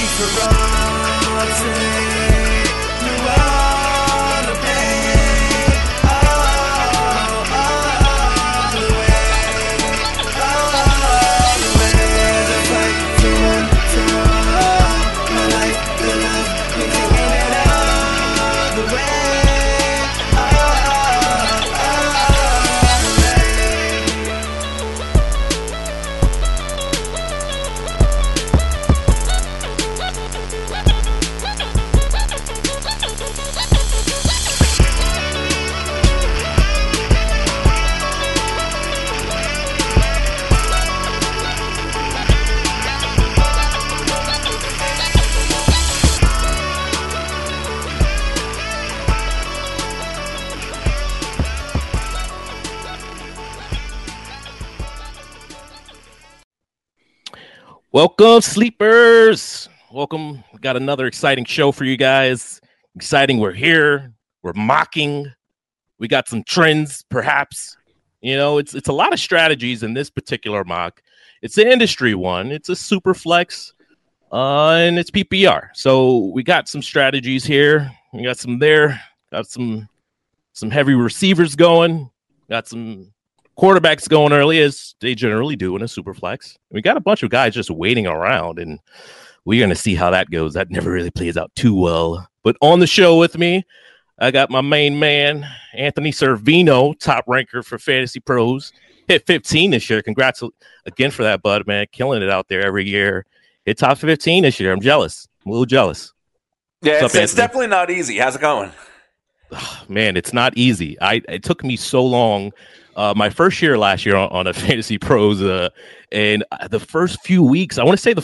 Welcome, sleepers. Welcome. We got another exciting show for you guys. Exciting. We're here. We're mocking. We got some trends, perhaps. You know, it's a lot of strategies in this particular mock. It's an industry one. It's a super flex, and it's PPR. So we got some strategies here. We got some there. Got some heavy receivers going. Got some quarterbacks going early, as they generally do in a super flex. We got a bunch of guys just waiting around, and we're going to see how that goes. That never really plays out too well. But on the show with me, I got my main man, Anthony Servino, top ranker for Fantasy Pros. Hit 15 this year. Congrats again for that, bud, man. Killing it out there every year. Hit top 15 this year. I'm jealous. I'm a little jealous. Yeah, it's definitely not easy. How's it going? Oh, man, it's not easy. It took me so long. My first year last year on a Fantasy Pros, and the first few weeks, I want to say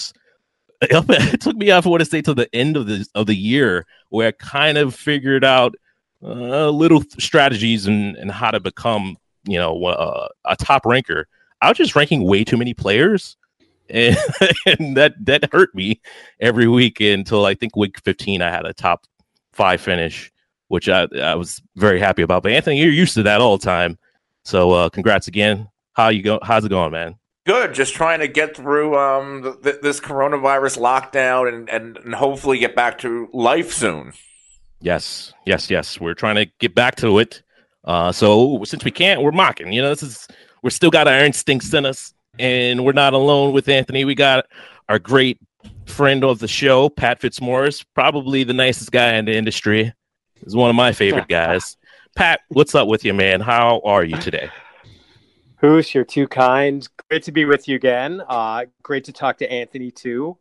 it took me off, I want to say, to the end of the year, where I kind of figured out little strategies and how to become, a top ranker. I was just ranking way too many players, and that hurt me every week until I think week 15. I had a top 5 finish, which I was very happy about. But Anthony, you're used to that all the time. So congrats again. How's it going, man? Good. Just trying to get through this coronavirus lockdown and hopefully get back to life soon. Yes. We're trying to get back to it. So since we can't, we're mocking. We're still got our instincts in us, and we're not alone with Anthony. We got our great friend of the show, Pat Fitzmaurice, probably the nicest guy in the industry. He's one of my favorite guys. Pat, what's up with you, man? How are you today? Who's you're too kind. Great to be with you again. Great to talk to Anthony too.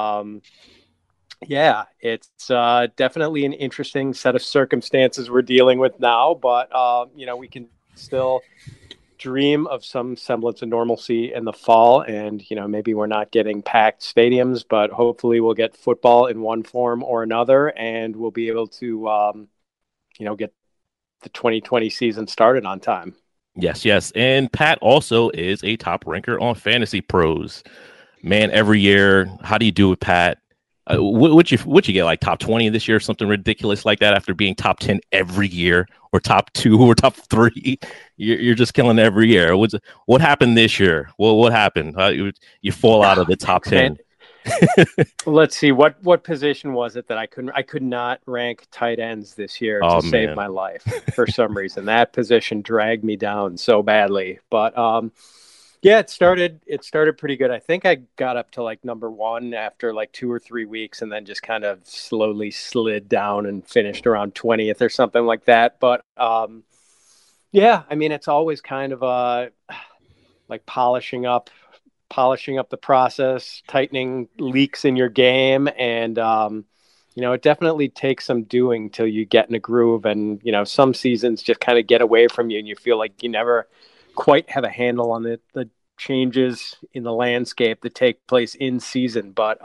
Yeah, it's definitely an interesting set of circumstances we're dealing with now, but we can still dream of some semblance of normalcy in the fall, and maybe we're not getting packed stadiums, but hopefully we'll get football in one form or another, and we'll be able to get the 2020 season started on time. Yes. And Pat also is a top ranker on Fantasy Pros. Man, every year, how do you do with Pat? Would you get, like top 20 this year, something ridiculous like that, after being top 10 every year, or top 2 or top 3? You're just killing every year. What happened this year? Well, what happened? You fall out of the top 10. Let's see, what position was it that I could not rank tight ends this year to save my life for some reason. That position dragged me down so badly. But it started pretty good. I think I got up to like number 1 after like 2 or 3 weeks, and then just kind of slowly slid down and finished around 20th or something like that. But it's always kind of like polishing up the process, tightening leaks in your game. And, it definitely takes some doing till you get in a groove. And, some seasons just kind of get away from you, and you feel like you never quite have a handle on the changes in the landscape that take place in season. But,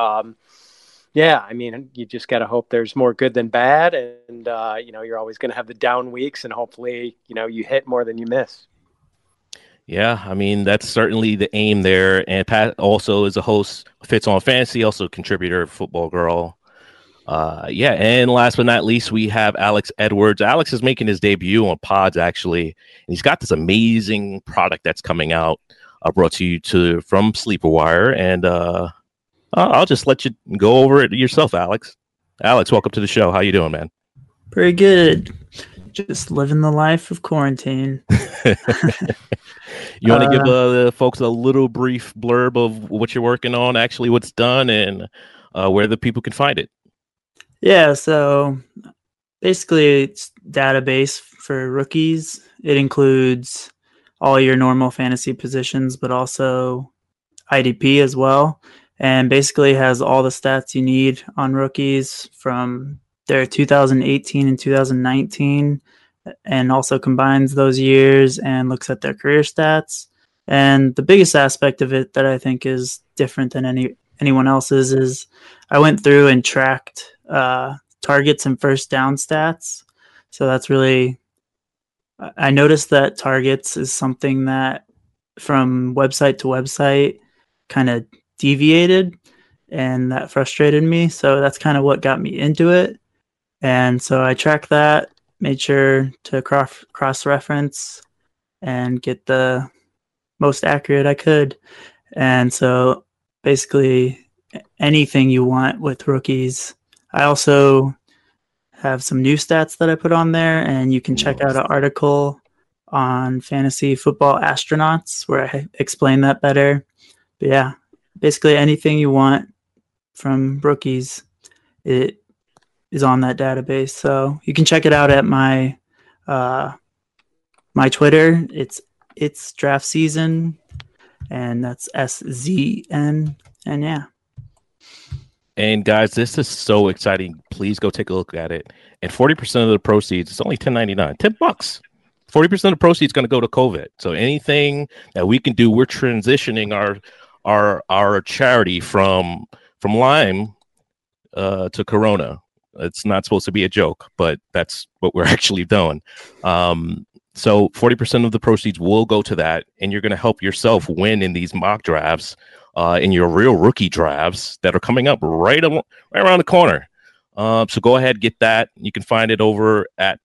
you just got to hope there's more good than bad. And, you're always going to have the down weeks, and hopefully, you hit more than you miss. Yeah, that's certainly the aim there. And Pat also is a host, Fits on Fantasy, also a contributor, Football Girl. And last but not least, we have Alex Edwards. Alex is making his debut on Pods, actually. And he's got this amazing product that's coming out, brought to you from Sleeper Wire. And I'll just let you go over it yourself, Alex. Alex, welcome to the show. How you doing, man? Pretty good. Just living the life of quarantine. You want to give the folks a little brief blurb of what you're working on, actually what's done, and where the people can find it? Yeah, so basically it's database for rookies. It includes all your normal fantasy positions, but also IDP as well. And basically has all the stats you need on rookies from their 2018 and 2019, and also combines those years and looks at their career stats. And the biggest aspect of it that I think is different than anyone else's is I went through and tracked targets and first down stats. So that's really, I noticed that targets is something that from website to website kind of deviated, and that frustrated me. So that's kind of what got me into it. And so I tracked that, made sure to cross-reference and get the most accurate I could. And so basically anything you want with rookies. I also have some new stats that I put on there, and you can check out an article on fantasy football astronauts where I explain that better. But yeah, basically anything you want from rookies, it is on that database. So you can check it out at my my Twitter. It's draft season, and that's SZN. And yeah. And guys, this is so exciting. Please go take a look at it. And 40% of the proceeds, it's only $10.99, $10. 40% of the proceeds going to go to COVID. So anything that we can do, we're transitioning our charity from Lyme to Corona. It's not supposed to be a joke, but that's what we're actually doing. So 40% of the proceeds will go to that, and you're going to help yourself win in these mock drafts, in your real rookie drafts that are coming up right around the corner. So go ahead, get that. You can find it over at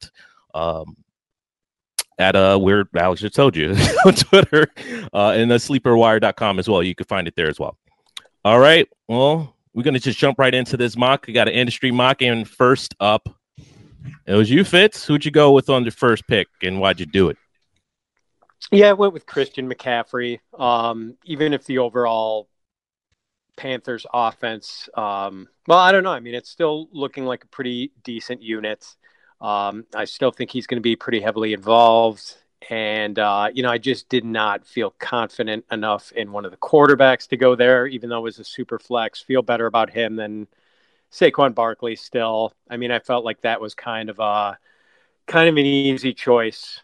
where Alex just told you on Twitter, and sleeperwire.com as well. You can find it there as well. All right. Well, we're going to just jump right into this mock. We got an industry mock, and first up, it was you, Fitz. Who'd you go with on the first pick, and why'd you do it? Yeah, I went with Christian McCaffrey. Even if the overall Panthers offense, well, I don't know. I mean, it's still looking like a pretty decent unit. I still think he's going to be pretty heavily involved. And, I just did not feel confident enough in one of the quarterbacks to go there, even though it was a super flex. Feel better about him than Saquon Barkley still. I mean, I felt like that was kind of an easy choice.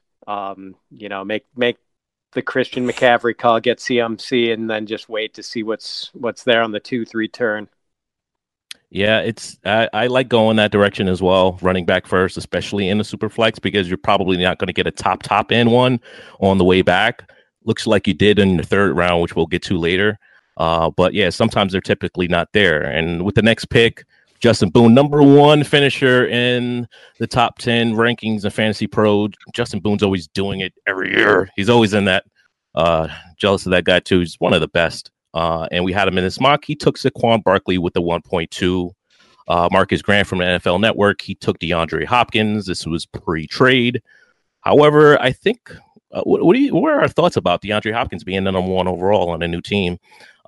Make the Christian McCaffrey call, get CMC, and then just wait to see what's there on the 2-3 turn. Yeah, I like going that direction as well, running back first, especially in the super flex, because you're probably not going to get a top end one on the way back. Looks like you did in the third round, which we'll get to later. But yeah, sometimes they're typically not there. And with the next pick, Justin Boone, number one finisher in the top 10 rankings of Fantasy Pro. Justin Boone's always doing it every year. He's always in that. Jealous of that guy too. He's one of the best. And we had him in this mock. He took Saquon Barkley with the 1.2. Marcus Grant from the NFL Network. He took DeAndre Hopkins. This was pre-trade. However, I think what are our thoughts about DeAndre Hopkins being the number one overall on a new team?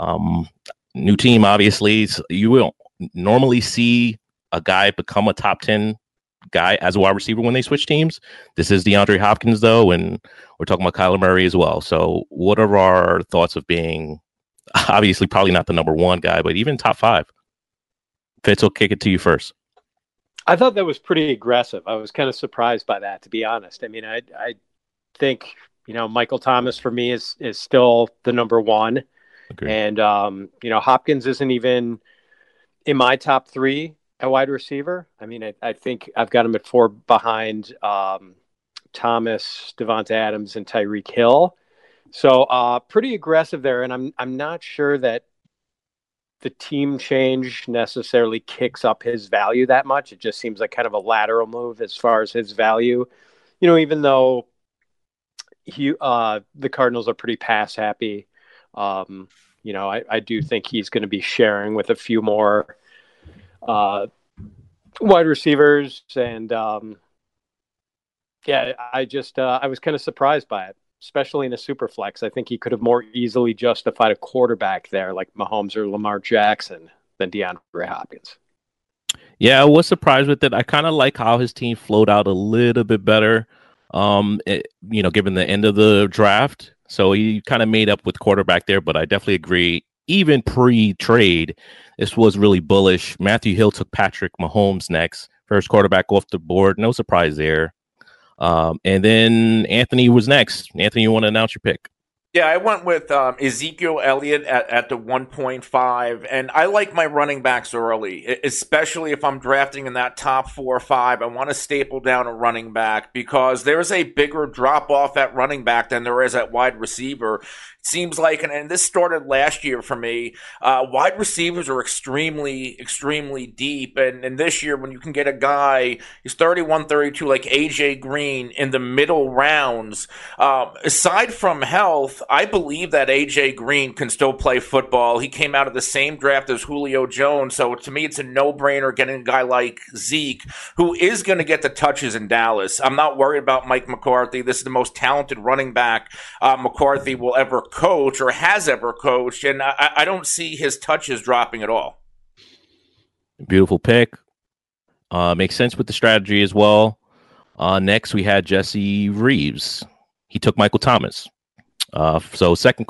New team, obviously. You will normally see a guy become a top 10 guy as a wide receiver when they switch teams. This is DeAndre Hopkins, though, and we're talking about Kyler Murray as well. So what are our thoughts of being, obviously, probably not the number one guy, but even top 5? Fitz, will kick it to you first. I thought that was pretty aggressive. I was kind of surprised by that, to be honest. I mean, I think, Michael Thomas for me is still the number one. Agreed. And, Hopkins isn't even in my top 3 at wide receiver. I mean, I think I've got him at 4 behind Thomas, Devonta Adams, and Tyreek Hill. So pretty aggressive there. And I'm not sure that the team change necessarily kicks up his value that much. It just seems like kind of a lateral move as far as his value. Even though the Cardinals are pretty pass happy, I do think he's going to be sharing with a few more wide receivers. And I was kind of surprised by it, especially in a super flex. I think he could have more easily justified a quarterback there like Mahomes or Lamar Jackson than DeAndre Hopkins. Yeah, I was surprised with it. I kind of like how his team flowed out a little bit better, given the end of the draft. So he kind of made up with quarterback there, but I definitely agree. Even pre-trade, this was really bullish. Matthew Hill took Patrick Mahomes next. First quarterback off the board. No surprise there. And then Anthony was next. Anthony, you want to announce your pick? Yeah, I went with Ezekiel Elliott at the 1.5, and I like my running backs early, especially if I'm drafting in that top 4 or 5. I want to staple down a running back because there's a bigger drop-off at running back than there is at wide receiver. Seems like, and this started last year for me, wide receivers are extremely, extremely deep. And this year, when you can get a guy, he's 31, 32, like AJ Green in the middle rounds, aside from health, I believe that AJ Green can still play football. He came out of the same draft as Julio Jones. So to me, it's a no-brainer getting a guy like Zeke, who is going to get the touches in Dallas. I'm not worried about Mike McCarthy. This is the most talented running back McCarthy will ever coach or has ever coached, and I don't see his touches dropping at all. Beautiful pick. Makes sense with the strategy as well. Next, we had Jesse Reeves. He took Michael Thomas. So second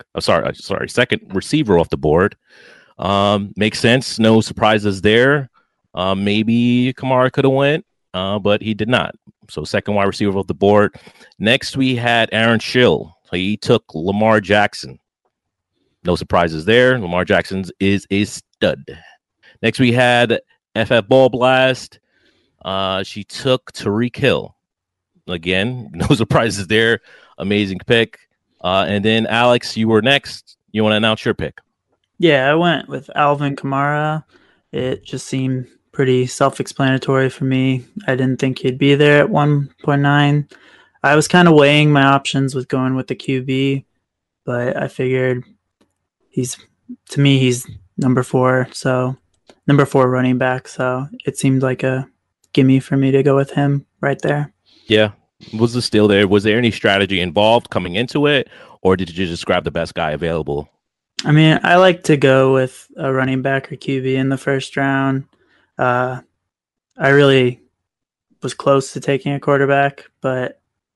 receiver off the board. Makes sense. No surprises there. Maybe Kamara could have went, but he did not. So second wide receiver off the board. Next, we had Aaron Schill. He took Lamar Jackson. No surprises there. Lamar Jackson is a stud. Next, we had FF Ball Blast. She took Tyreek Hill. Again, no surprises there. Amazing pick. And then, Alex, you were next. You want to announce your pick? Yeah, I went with Alvin Kamara. It just seemed pretty self-explanatory for me. I didn't think he'd be there at 1.9. I was kind of weighing my options with going with the QB, but I figured he's number 4, so number 4 running back. So it seemed like a gimme for me to go with him right there. Yeah. Was the steal there? Was there any strategy involved coming into it, or did you just grab the best guy available? I mean, I like to go with a running back or QB in the first round. I really was close to taking a quarterback, but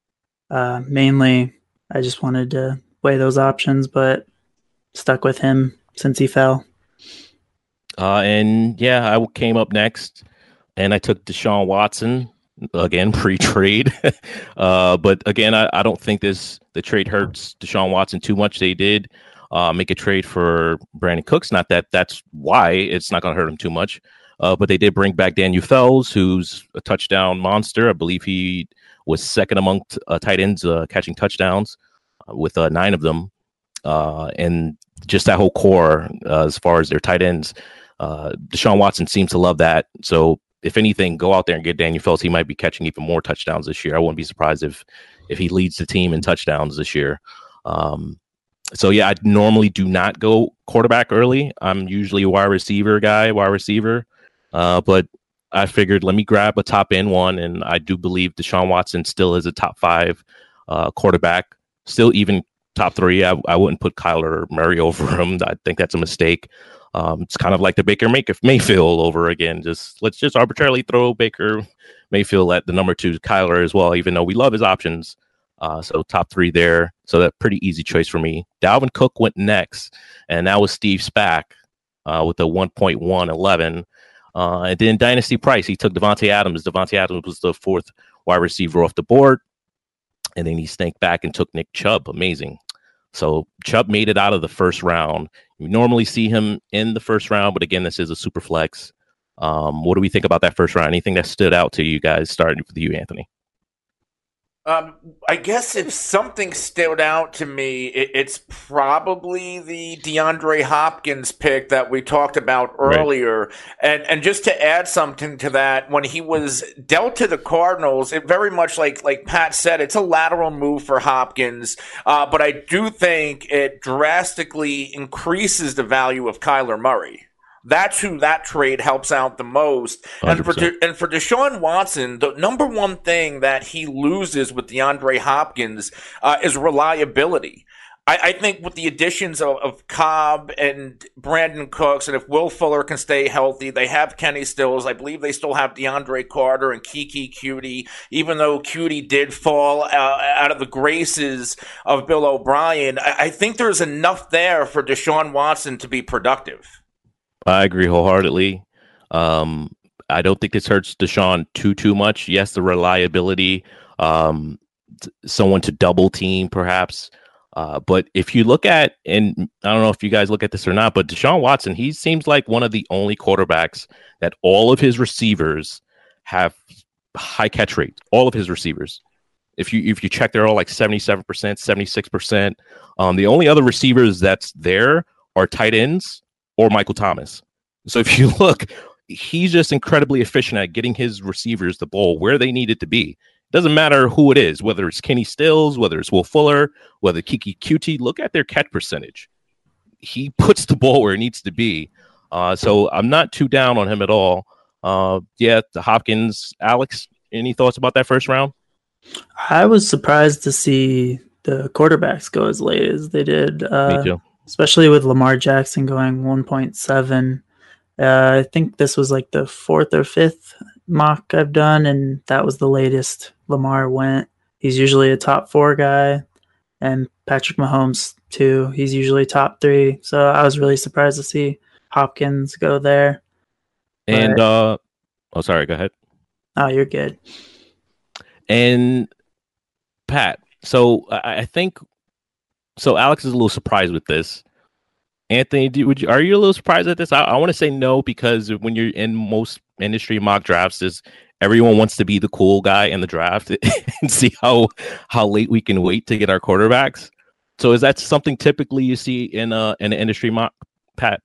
mainly I just wanted to weigh those options, but stuck with him since he fell. And yeah, I came up next and I took Deshaun Watson again, pre-trade. But again, I don't think the trade hurts Deshaun Watson too much. They did make a trade for Brandon Cooks. Not that that's why it's not going to hurt him too much. But they did bring back Daniel Fells, who's a touchdown monster. I believe he was second among tight ends catching touchdowns with 9 of them. And just that whole core as far as their tight ends. Deshaun Watson seems to love that. So if anything, go out there and get Daniel Fells. He might be catching even more touchdowns this year. I wouldn't be surprised if he leads the team in touchdowns this year. So yeah, I normally do not go quarterback early. I'm usually a wide receiver. But I figured let me grab a top end one, and I do believe Deshaun Watson still is a top 5 quarterback, still even top 3. I wouldn't put Kyler Murray over him. I think that's a mistake. It's kind of like the Baker Mayfield over again. Let's just arbitrarily throw Baker Mayfield at the number 2 Kyler as well, even though we love his options. So top 3 there. So that pretty easy choice for me. Dalvin Cook went next, and that was Steve Spack with a 1.111. And then Dynasty Price, he took Devontae Adams. Devontae Adams was the 4th wide receiver off the board. And then he snanked back and took Nick Chubb. Amazing. So Chubb made it out of the first round. You normally see him in the first round, but again, this is a super flex. What do we think about that first round? Anything that stood out to you guys, starting with you, Anthony? I guess if something stood out to me, it's probably the DeAndre Hopkins pick that we talked about earlier. Right. And just to add something to that, when he was dealt to the Cardinals, it very much like Pat said, it's a lateral move for Hopkins. But I do think it drastically increases the value of Kyler Murray. That's who that trade helps out the most. And for Deshaun Watson, the number one thing that he loses with DeAndre Hopkins is reliability. I think with the additions of Cobb and Brandon Cooks, and if Will Fuller can stay healthy, they have Kenny Stills. I believe they still have DeAndre Carter and Keke Coutee, even though Coutee did fall out of the graces of Bill O'Brien. I think there's enough there for Deshaun Watson to be productive. I agree wholeheartedly. I don't think this hurts Deshaun too much. Yes, the reliability, someone to double team perhaps. But if you look at, and I don't know if you guys look at this or not, but Deshaun Watson, he seems like one of the only quarterbacks that all of his receivers have high catch rates. All of his receivers. If you check, they're all like 77%, 76%. The only other receivers that's there are tight ends or Michael Thomas. So if you look, he's just incredibly efficient at getting his receivers the ball where they need it to be. Doesn't matter who it is, whether it's Kenny Stills, whether it's Will Fuller, whether Keke Coutee, look at their catch percentage. He puts the ball where it needs to be. So I'm not too down on him at all. The Hopkins, Alex, any thoughts about that first round? I was surprised to see the quarterbacks go as late as they did. Me too. Especially with Lamar Jackson going 1.7. I think this was like the 4th or 5th mock I've done, and that was the latest Lamar went. He's usually a top 4 guy, and Patrick Mahomes too. He's usually top 3. So I was really surprised to see Hopkins go there. And sorry, go ahead. Oh, you're good. And Pat, so I think. So Alex is a little surprised with this. Anthony, are you a little surprised at this? I want to say no, because when you're in most industry mock drafts, everyone wants to be the cool guy in the draft and see how late we can wait to get our quarterbacks. So is that something typically you see in an industry mock, Pat?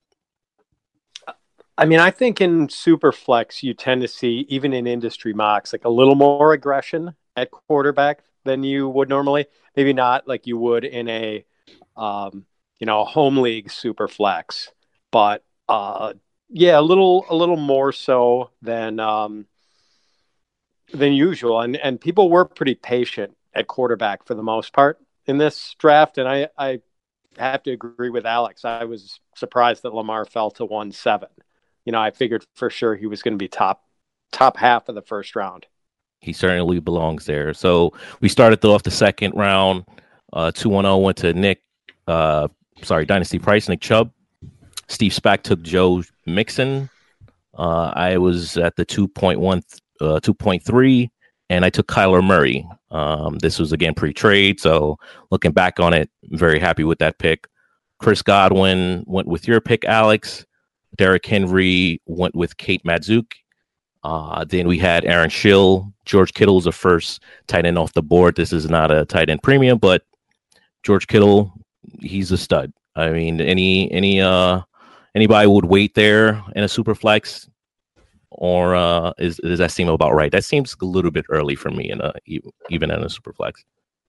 I mean, I think in Superflex, you tend to see, even in industry mocks, like a little more aggression at quarterback than you would normally. Maybe not like you would in a, home league super flex, but a little more so than usual. And people were pretty patient at quarterback for the most part in this draft. And I have to agree with Alex. I was surprised that Lamar fell to 1.7. I figured for sure he was going to be top half of the first round. He certainly belongs there. So we started off the second round. 2-1-0 went to Dynasty Price, Nick Chubb. Steve Spack took Joe Mixon. I was at the 2.3, and I took Kyler Murray. This was, again, pre-trade, so looking back on it, very happy with that pick. Chris Godwin went with your pick, Alex. Derrick Henry went with Kate Madzuk. Then we had Aaron Schill. George Kittle's the first tight end off the board. This is not a tight end premium, but George Kittle, he's a stud. I mean, anybody would wait there in a super flex, or does that seem about right? That seems a little bit early for me even in a super flex.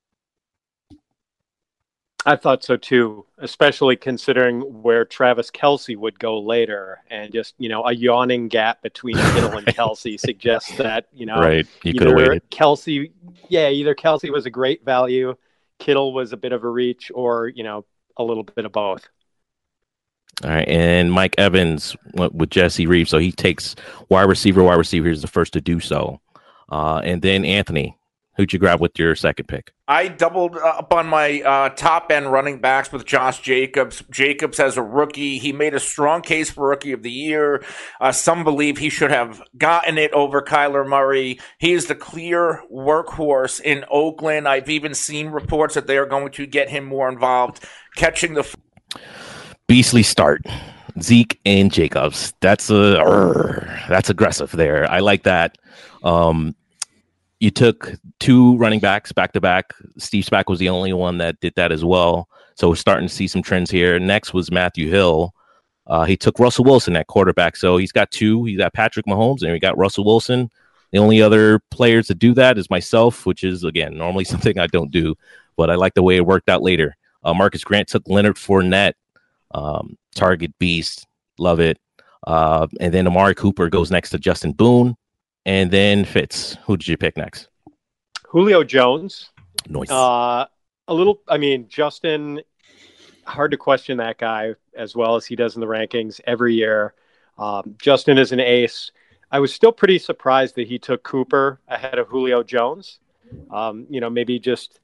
I thought so too, especially considering where Travis Kelce would go later, and just a yawning gap between Kittle and Kelce suggests that right. You could have waited. Either Kelce was a great value, Kittle was a bit of a reach, or a little bit of both. All right, and Mike Evans went with Jesse Reeves, so he takes wide receiver. Wide receiver is the first to do so, and then Anthony. Who'd you grab with your second pick? I doubled up on my top-end running backs with Josh Jacobs. Jacobs as a rookie, he made a strong case for Rookie of the Year. Some believe he should have gotten it over Kyler Murray. He is the clear workhorse in Oakland. I've even seen reports that they are going to get him more involved catching the beastly start. Zeke and Jacobs. That's aggressive there. I like that. you took 2 running backs back to back. Steve Spack was the only one that did that as well. So we're starting to see some trends here. Next was Matthew Hill. He took Russell Wilson at quarterback. So he's got 2. He's got Patrick Mahomes and we got Russell Wilson. The only other players to do that is myself, which is, again, normally something I don't do, but I like the way it worked out later. Marcus Grant took Leonard Fournette, target beast. Love it. And then Amari Cooper goes next to Justin Boone. And then Fitz. Who did you pick next? Julio Jones. Nice. Justin, hard to question that guy as well as he does in the rankings every year. Justin is an ace. I was still pretty surprised that he took Cooper ahead of Julio Jones. Maybe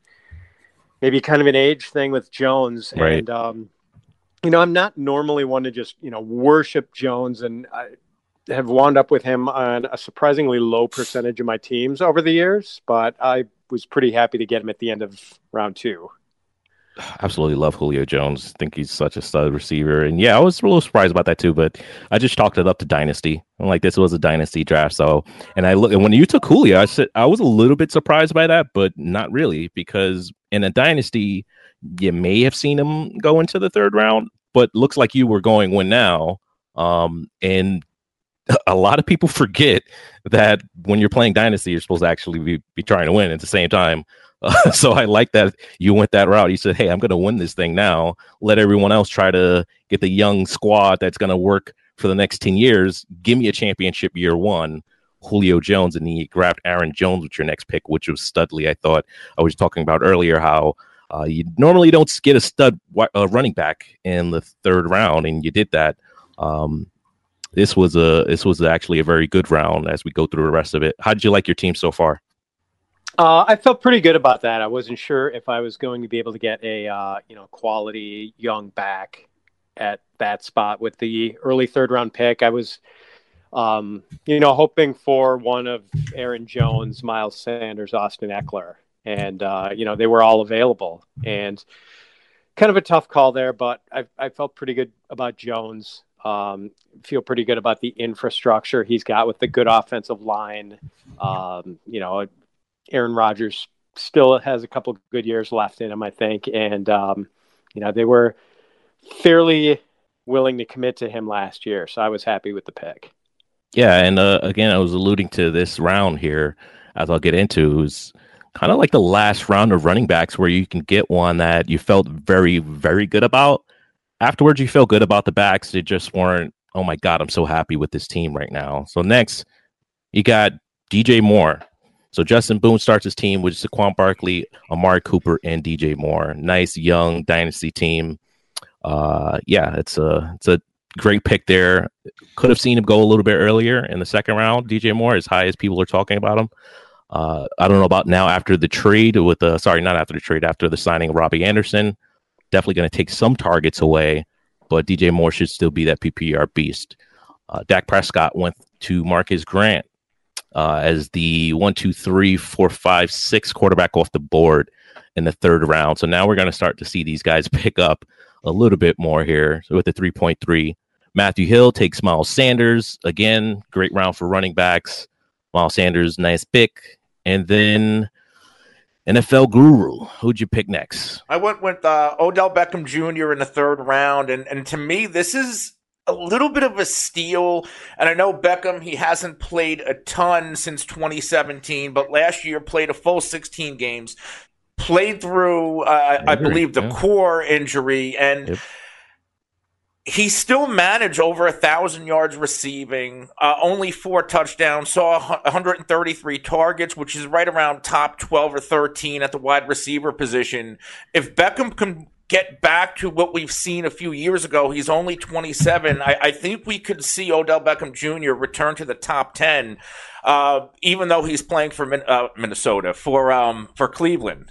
kind of an age thing with Jones. Right. And, I'm not normally one to just, worship Jones, and I have wound up with him on a surprisingly low percentage of my teams over the years, but I was pretty happy to get him at the end of round 2. Absolutely love Julio Jones. I think he's such a stud receiver. And yeah, I was a little surprised about that too, but I just chalked it up to dynasty. I'm like, this was a dynasty draft. So, and when you took Julio, I was a little bit surprised by that, but not really, because in a dynasty, you may have seen him go into the 3rd round, but looks like you were going win now. And a lot of people forget that when you're playing dynasty, you're supposed to actually be trying to win at the same time. So I like that you went that route. You said, hey, I'm going to win this thing now. Let everyone else try to get the young squad that's going to work for the next 10 years. Give me a championship year 1, Julio Jones. And he grabbed Aaron Jones with your next pick, which was Studley. I thought I was talking about earlier how you normally don't get a stud running back in the 3rd round, and you did that. This was actually a very good round as we go through the rest of it. How did you like your team so far? I felt pretty good about that. I wasn't sure if I was going to be able to get a quality young back at that spot with the early 3rd round pick. I was hoping for one of Aaron Jones, Miles Sanders, Austin Eckler, and they were all available, and kind of a tough call there, but I felt pretty good about Jones. Feel pretty good about the infrastructure he's got with the good offensive line. Aaron Rodgers still has a couple of good years left in him, I think. And, they were fairly willing to commit to him last year. So I was happy with the pick. Yeah. And again, I was alluding to this round here, as I'll get into, is kind of like the last round of running backs where you can get one that you felt very, very good about. Afterwards, you felt good about the backs. They just weren't, oh my God, I'm so happy with this team right now. So next, you got DJ Moore. So Justin Boone starts his team with Saquon Barkley, Amari Cooper, and DJ Moore. Nice young dynasty team. It's a great pick there. Could have seen him go a little bit earlier in the 2nd round. DJ Moore, as high as people are talking about him. I don't know about now after the trade after the signing of Robbie Anderson. Definitely going to take some targets away, but DJ Moore should still be that PPR beast. Dak Prescott went to Marcus Grant as the 1, 2, 3, 4, 5, 6 quarterback off the board in the 3rd round. So now we're going to start to see these guys pick up a little bit more here. So with the 3.3, Matthew Hill takes Miles Sanders. Again, great round for running backs. Miles Sanders, nice pick. And then NFL Guru, who'd you pick next? I went with Odell Beckham Jr. in the 3rd round. And to me, this is a little bit of a steal. And I know Beckham, he hasn't played a ton since 2017, but last year played a full 16 games, played through, I believe, the core injury. And he still managed over 1,000 yards receiving, only 4 touchdowns, saw 133 targets, which is right around top 12 or 13 at the wide receiver position. If Beckham can get back to what we've seen a few years ago, he's only 27. I think we could see Odell Beckham Jr. return to the top 10, even though he's playing for Minnesota, for Cleveland.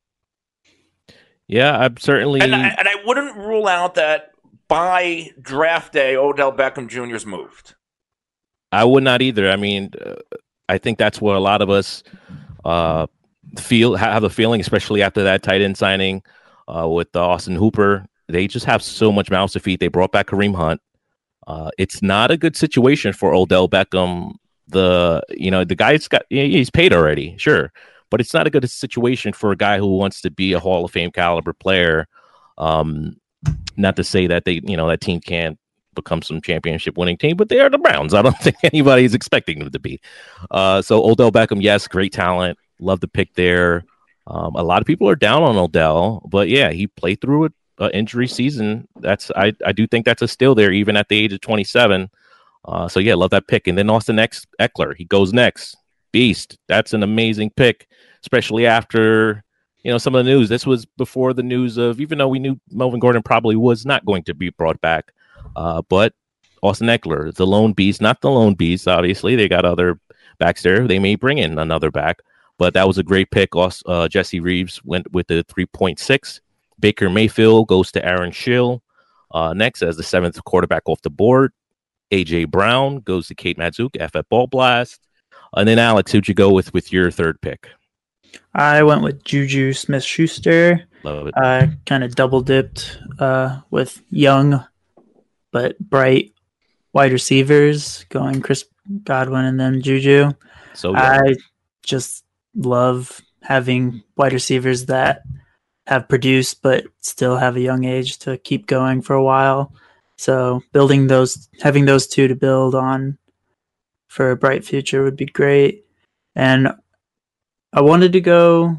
Yeah, I'm certainly... And I wouldn't rule out that by draft day, Odell Beckham Jr.'s moved. I would not either. I mean, I think that's what a lot of us have a feeling, especially after that tight end signing with Austin Hooper. They just have so much mouths to feed. They brought back Kareem Hunt. It's not a good situation for Odell Beckham the guy's got, he's paid already, sure, but it's not a good situation for a guy who wants to be a Hall of Fame caliber player. Not to say that that team can't become some championship winning team, but they are the Browns. I don't think anybody's expecting them to be. So Odell Beckham, yes, great talent. Love the pick there. A lot of people are down on Odell, but yeah, he played through an injury season. I do think that's a steal there, even at the age of 27. So yeah, love that pick. And then Austin Eckler, he goes next. Beast. That's an amazing pick, especially after some of the news. This was before the news of, even though we knew Melvin Gordon probably was not going to be brought back, but Austin Eckler, the lone beast, not the lone beast. Obviously, they got other backs there. They may bring in another back, but that was a great pick. Jesse Reeves went with the 3.6. Baker Mayfield goes to Aaron Schill next as the 7th quarterback off the board. AJ Brown goes to Kate Madzuk, FF Ball Blast. And then Alex, who'd you go with your third pick? I went with Juju Smith-Schuster. Love it. I kind of double dipped with young but bright wide receivers, going Chris Godwin and then Juju. So I just love having wide receivers that have produced but still have a young age to keep going for a while. So having those two to build on for a bright future would be great. And I wanted to go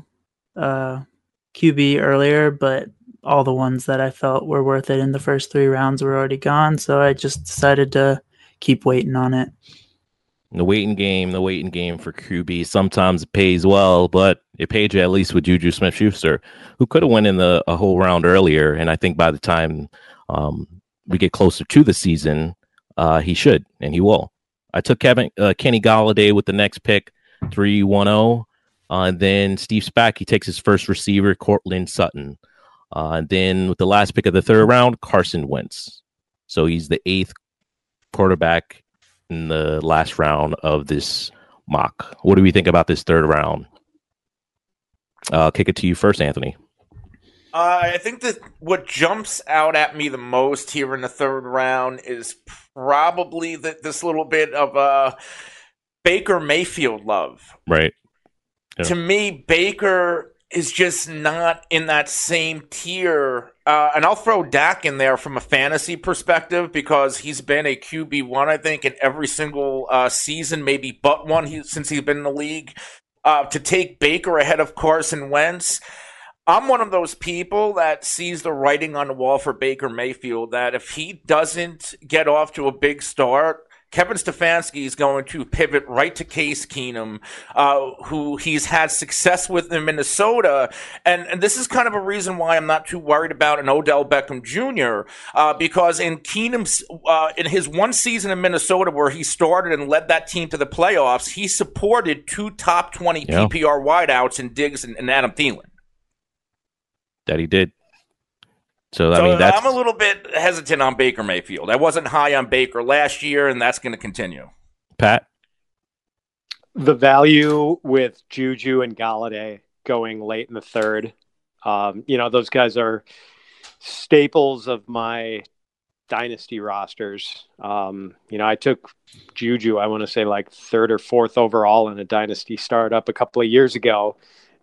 QB earlier, but all the ones that I felt were worth it in the first 3 rounds were already gone. So I just decided to keep waiting on it. The waiting game for QB. Sometimes it pays well, but it paid you at least with Juju Smith-Schuster, who could have went in a whole round earlier. And I think by the time we get closer to the season, he should, and he will. I took Kenny Golladay with the next pick, 310. And then Steve Spack, he takes his first receiver, Courtland Sutton. And then with the last pick of the 3rd round, Carson Wentz. So he's the 8th quarterback in the last round of this mock. What do we think about this 3rd round? Kick it to you first, Anthony. I think that what jumps out at me the most here in the 3rd round is probably this little bit of Baker Mayfield love. Right. Yeah. To me, Baker is just not in that same tier. And I'll throw Dak in there from a fantasy perspective because he's been a QB1, I think, in every single season, maybe but one since he's been in the league. To take Baker ahead of Carson Wentz, I'm one of those people that sees the writing on the wall for Baker Mayfield, that if he doesn't get off to a big start, Kevin Stefanski is going to pivot right to Case Keenum, who he's had success with in Minnesota. And this is kind of a reason why I'm not too worried about an Odell Beckham Jr., because in Keenum's, in his one season in Minnesota where he started and led that team to the playoffs, he supported 2 top 20 PPR wideouts in Diggs and Adam Thielen. That he did. So I mean, I'm a little bit hesitant on Baker Mayfield. I wasn't high on Baker last year, and that's going to continue. Pat? The value with Juju and Golladay going late in the 3rd, those guys are staples of my dynasty rosters. I took Juju, I want to say like 3rd or 4th overall in a dynasty startup a couple of years ago.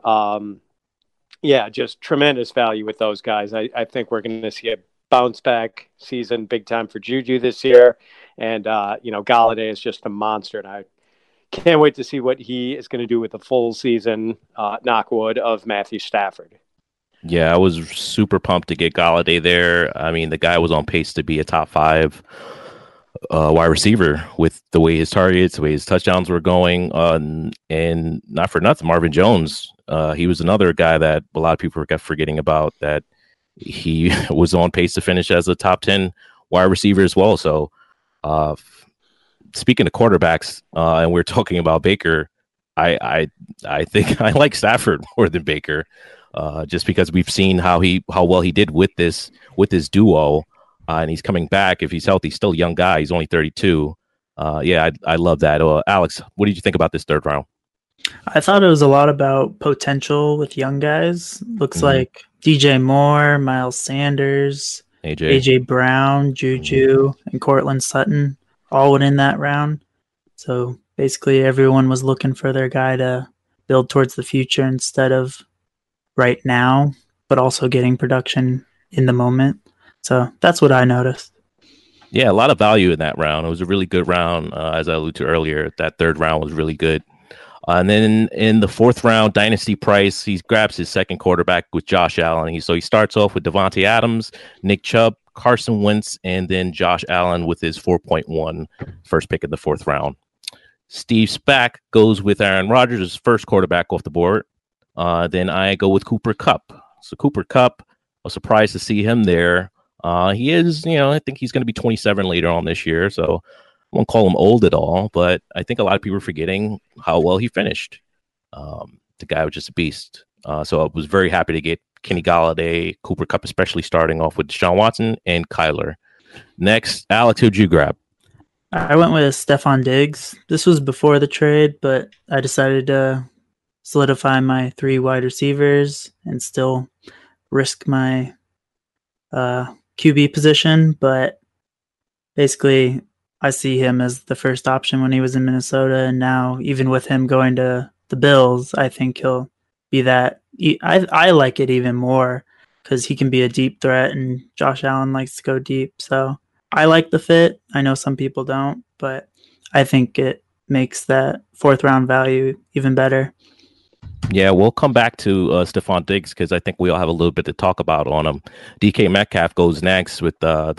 Yeah, just tremendous value with those guys. I think we're going to see a bounce back season big time for Juju this year. And, Golladay is just a monster. And I can't wait to see what he is going to do with the full season, knockwood, of Matthew Stafford. Yeah, I was super pumped to get Golladay there. I mean, the guy was on pace to be a top 5 wide receiver with the way his targets, the way his touchdowns were going. And not for nothing, Marvin Jones, he was another guy that a lot of people kept forgetting about, that he was on pace to finish as a top 10 wide receiver as well. So speaking of quarterbacks, and we're talking about Baker, I think I like Stafford more than Baker, just because we've seen how well he did with this duo. And he's coming back. If he's healthy, still a young guy. He's only 32. I love that. Alex, what did you think about this 3rd round? I thought it was a lot about potential with young guys. Looks like DJ Moore, Miles Sanders, AJ Brown, Juju, and Courtland Sutton all went in that round. So basically, everyone was looking for their guy to build towards the future instead of right now, but also getting production in the moment. So that's what I noticed. Yeah, a lot of value in that round. It was a really good round, as I alluded to earlier. That third round was really good. And then in the fourth round, Dynasty Price, he grabs his second quarterback with Josh Allen. So he starts off with Devontae Adams, Nick Chubb, Carson Wentz, and then Josh Allen with his 4.1 first pick in the fourth round. Steve Spack goes with Aaron Rodgers, his first quarterback off the board. Then I go with Cooper Kupp. So Cooper Kupp, I was surprised to see him there. He is, I think he's going to be 27 later on this year. So I won't call him old at all, but I think a lot of people are forgetting how well he finished. The guy was just a beast. So I was very happy to get Kenny Golladay, Cooper Kupp, especially starting off with Deshaun Watson and Kyler. Next, Alex, who'd you grab? I went with Stefon Diggs. This was before the trade, but I decided to solidify my 3 wide receivers and still risk my QB position. But basically, I see him as the first option when he was in Minnesota. And now, even with him going to the Bills, I think he'll be that. I like it even more because he can be a deep threat, and Josh Allen likes to go deep. So I like the fit. I know some people don't, but I think it makes that fourth round value even better. Yeah, we'll come back to Stefon Diggs because I think we all have a little bit to talk about on him. DK Metcalf goes next with the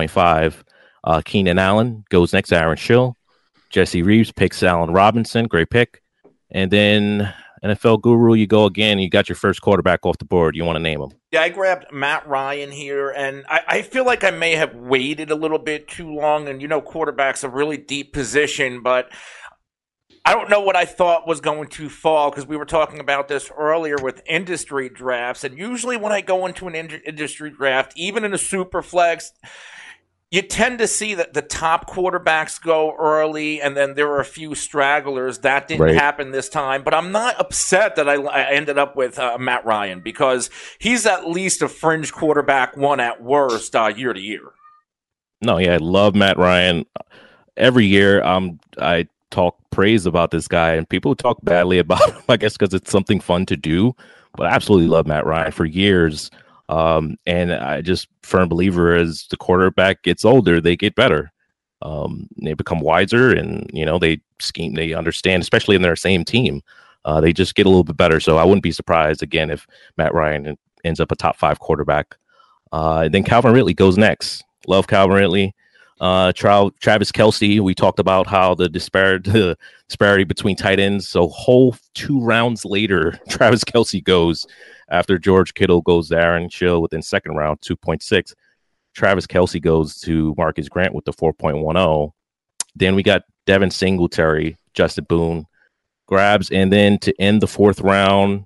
4.5. Keenan Allen goes next, Aaron Schill. Jesse Reeves picks Allen Robinson. Great pick. And then NFL Guru, you go again. You got your first quarterback off the board. You want to name him? Yeah, I grabbed Matt Ryan here, and I feel like I may have waited a little bit too long. And, quarterback's a really deep position, but I don't know what I thought was going to fall because we were talking about this earlier with industry drafts. And usually when I go into an industry draft, even in a super flex, you tend to see that the top quarterbacks go early, and then there are a few stragglers. That didn't happen this time, but I'm not upset that I ended up with Matt Ryan because he's at least a fringe quarterback one at worst year to year. No, yeah, I love Matt Ryan. Every year I talk praise about this guy, and people talk badly about him, I guess because it's something fun to do, but I absolutely love Matt Ryan for years. And I just firm believer as the quarterback gets older, they get better. They become wiser and, they scheme, they understand, especially in their same team. They just get a little bit better. So I wouldn't be surprised again if Matt Ryan ends up a top 5 quarterback. And then Calvin Ridley goes next. Love Calvin Ridley. Travis Kelce, we talked about how the disparity between tight ends. So whole 2 rounds later, Travis Kelce goes after George Kittle goes to Aaron Schill within second round, 2.6. Travis Kelce goes to Marcus Grant with the 4.10. Then we got Devin Singletary, Justin Boone grabs. And then to end the fourth round,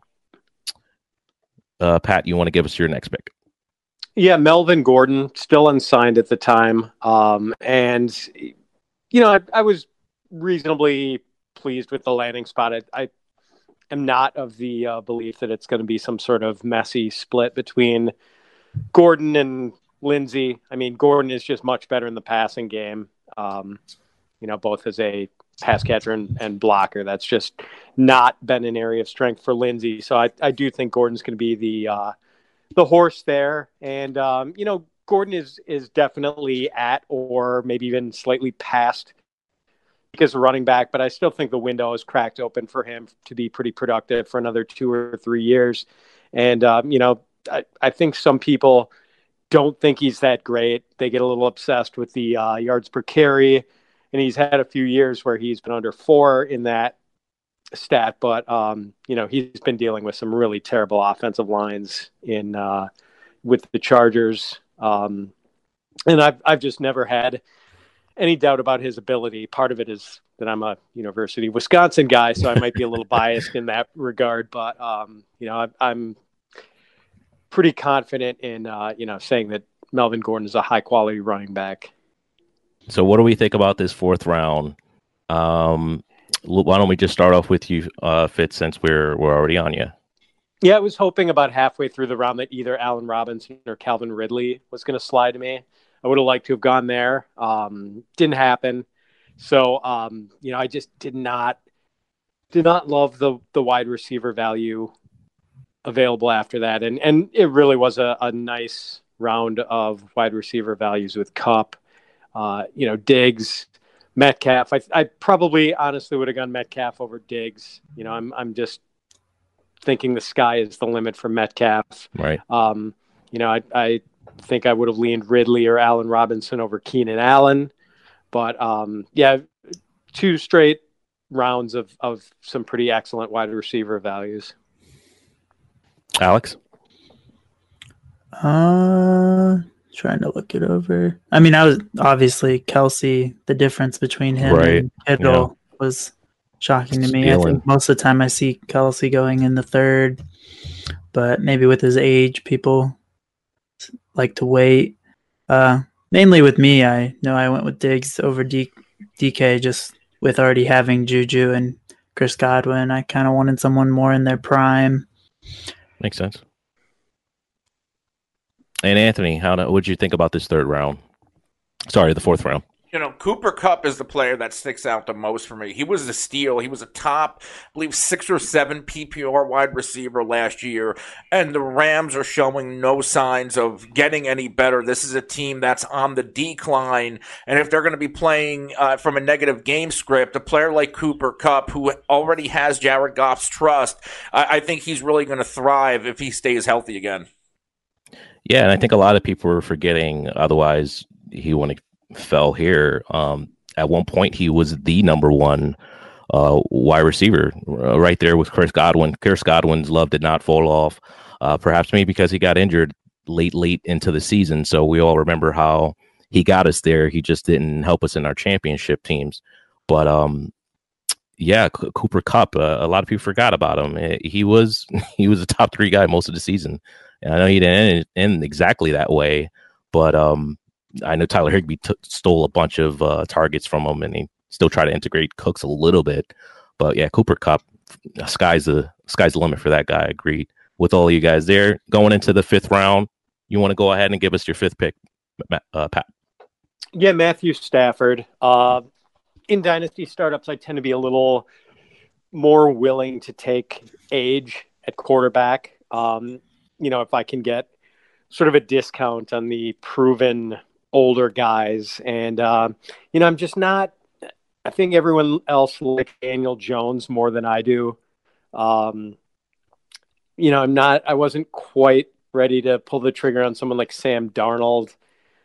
Pat, you want to give us your next pick? Yeah, Melvin Gordon, still unsigned at the time. And, I was reasonably pleased with the landing spot. I am not of the belief that it's going to be some sort of messy split between Gordon and Lindsey. I mean, Gordon is just much better in the passing game, both as a pass catcher and blocker. That's just not been an area of strength for Lindsey. So I do think Gordon's going to be the horse there. And, Gordon is definitely at or maybe even slightly past because of running back, but I still think the window is cracked open for him to be pretty productive for another 2 or 3 years. And, I think some people don't think he's that great. They get a little obsessed with the yards per carry, and he's had a few years where he's been under 4 in that stat, but he's been dealing with some really terrible offensive lines with the Chargers, and I've just never had any doubt about his ability. Part of it is that I'm a University of Wisconsin guy, so I might be a little biased in that regard, but I'm pretty confident in saying that Melvin Gordon is a high quality running back. So what do we think about this fourth round? Why don't we just start off with you, Fitz, since we're already on you? Yeah, I was hoping about halfway through the round that either Allen Robinson or Calvin Ridley was going to slide to me. I would have liked to have gone there. Didn't happen. So, I just did not love the wide receiver value available after that. And it really was a nice round of wide receiver values with Kupp, Diggs, Metcalf. I probably honestly would have gone Metcalf over Diggs. I'm just thinking the sky is the limit for Metcalf. Right. I think I would have leaned Ridley or Allen Robinson over Keenan Allen. But, 2 straight rounds of some pretty excellent wide receiver values. Alex? Trying to look it over. I mean, I was obviously Kelsey. The difference between him and Kittle was shocking to me. I think most of the time I see Kelsey going in the third, but maybe with his age, people like to wait. Mainly with me, I know I went with Diggs over DK just with already having Juju and Chris Godwin. I kind of wanted someone more in their prime. Makes sense. And Anthony, what did you think about this third round? Sorry, the fourth round. Cooper Kupp is the player that sticks out the most for me. He was a steal. He was a top, I believe, 6 or 7 PPR wide receiver last year, and the Rams are showing no signs of getting any better. This is a team that's on the decline, and if they're going to be playing from a negative game script, a player like Cooper Kupp, who already has Jared Goff's trust, I think he's really going to thrive if he stays healthy again. Yeah, and I think a lot of people are forgetting, otherwise he wouldn't fell here. At one point, he was the number one wide receiver right there with Chris Godwin. Chris Godwin's love did not fall off, perhaps maybe because he got injured late into the season. So we all remember how he got us there. He just didn't help us in our championship teams. But Cooper Kupp, a lot of people forgot about him. He was a top 3 guy most of the season. And I know he didn't end exactly that way, but I know Tyler Higbee stole a bunch of targets from him, and he still tried to integrate Cooks a little bit. But yeah, Cooper Kupp, sky's the limit for that guy. I agree with all of you guys there. Going into the 5th round, you want to go ahead and give us your 5th pick, Pat? Yeah, Matthew Stafford. In dynasty startups, I tend to be a little more willing to take age at quarterback. If I can get sort of a discount on the proven older guys. And, I'm just not, I think everyone else likes Daniel Jones more than I do. I wasn't quite ready to pull the trigger on someone like Sam Darnold.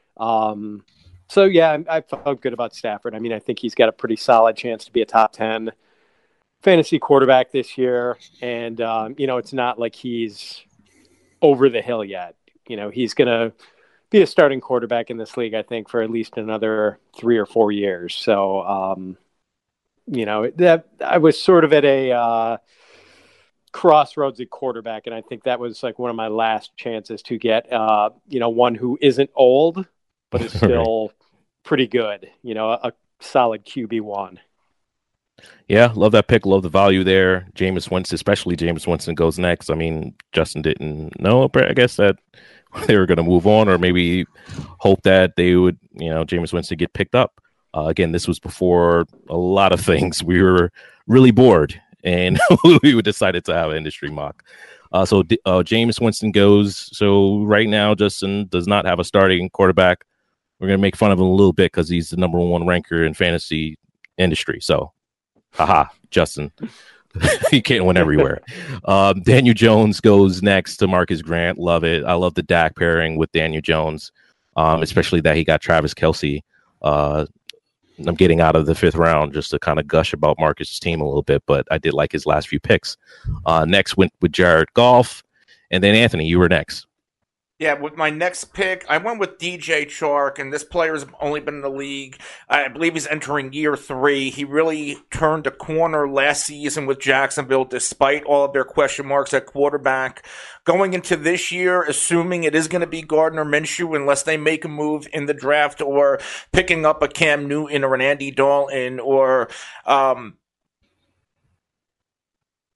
I felt good about Stafford. I mean, I think he's got a pretty solid chance to be a top 10 fantasy quarterback this year. And, it's not like he's over the hill yet. He's going to be a starting quarterback in this league, I think, for at least another 3 or 4 years. So, that I was sort of at a crossroads at quarterback, and I think that was like one of my last chances to get, one who isn't old, but is still pretty good, a solid QB1. Yeah, love that pick. Love the value there. Jameis Winston, especially Jameis Winston, goes next. I mean, Justin didn't know, but I guess that they were going to move on, or maybe hope that they would, Jameis Winston get picked up. Again, this was before a lot of things. We were really bored, and we decided to have an industry mock. So Jameis Winston goes. So right now, Justin does not have a starting quarterback. We're going to make fun of him a little bit because he's the number 1 ranker in fantasy industry. So, haha, Justin. You can't win everywhere. Daniel Jones goes next to Marcus Grant. Love it. I love the Dak pairing with Daniel Jones, especially that he got Travis Kelce. I'm getting out of the 5th round just to kind of gush about Marcus's team a little bit, but I did like his last few picks. Next went with Jared Goff, and then Anthony, you were next. Yeah, with my next pick, I went with DJ Chark, and this player has only been in the league. I believe he's entering year 3. He really turned a corner last season with Jacksonville, despite all of their question marks at quarterback. Going into this year, assuming it is going to be Gardner Minshew, unless they make a move in the draft, or picking up a Cam Newton or an Andy Dalton, or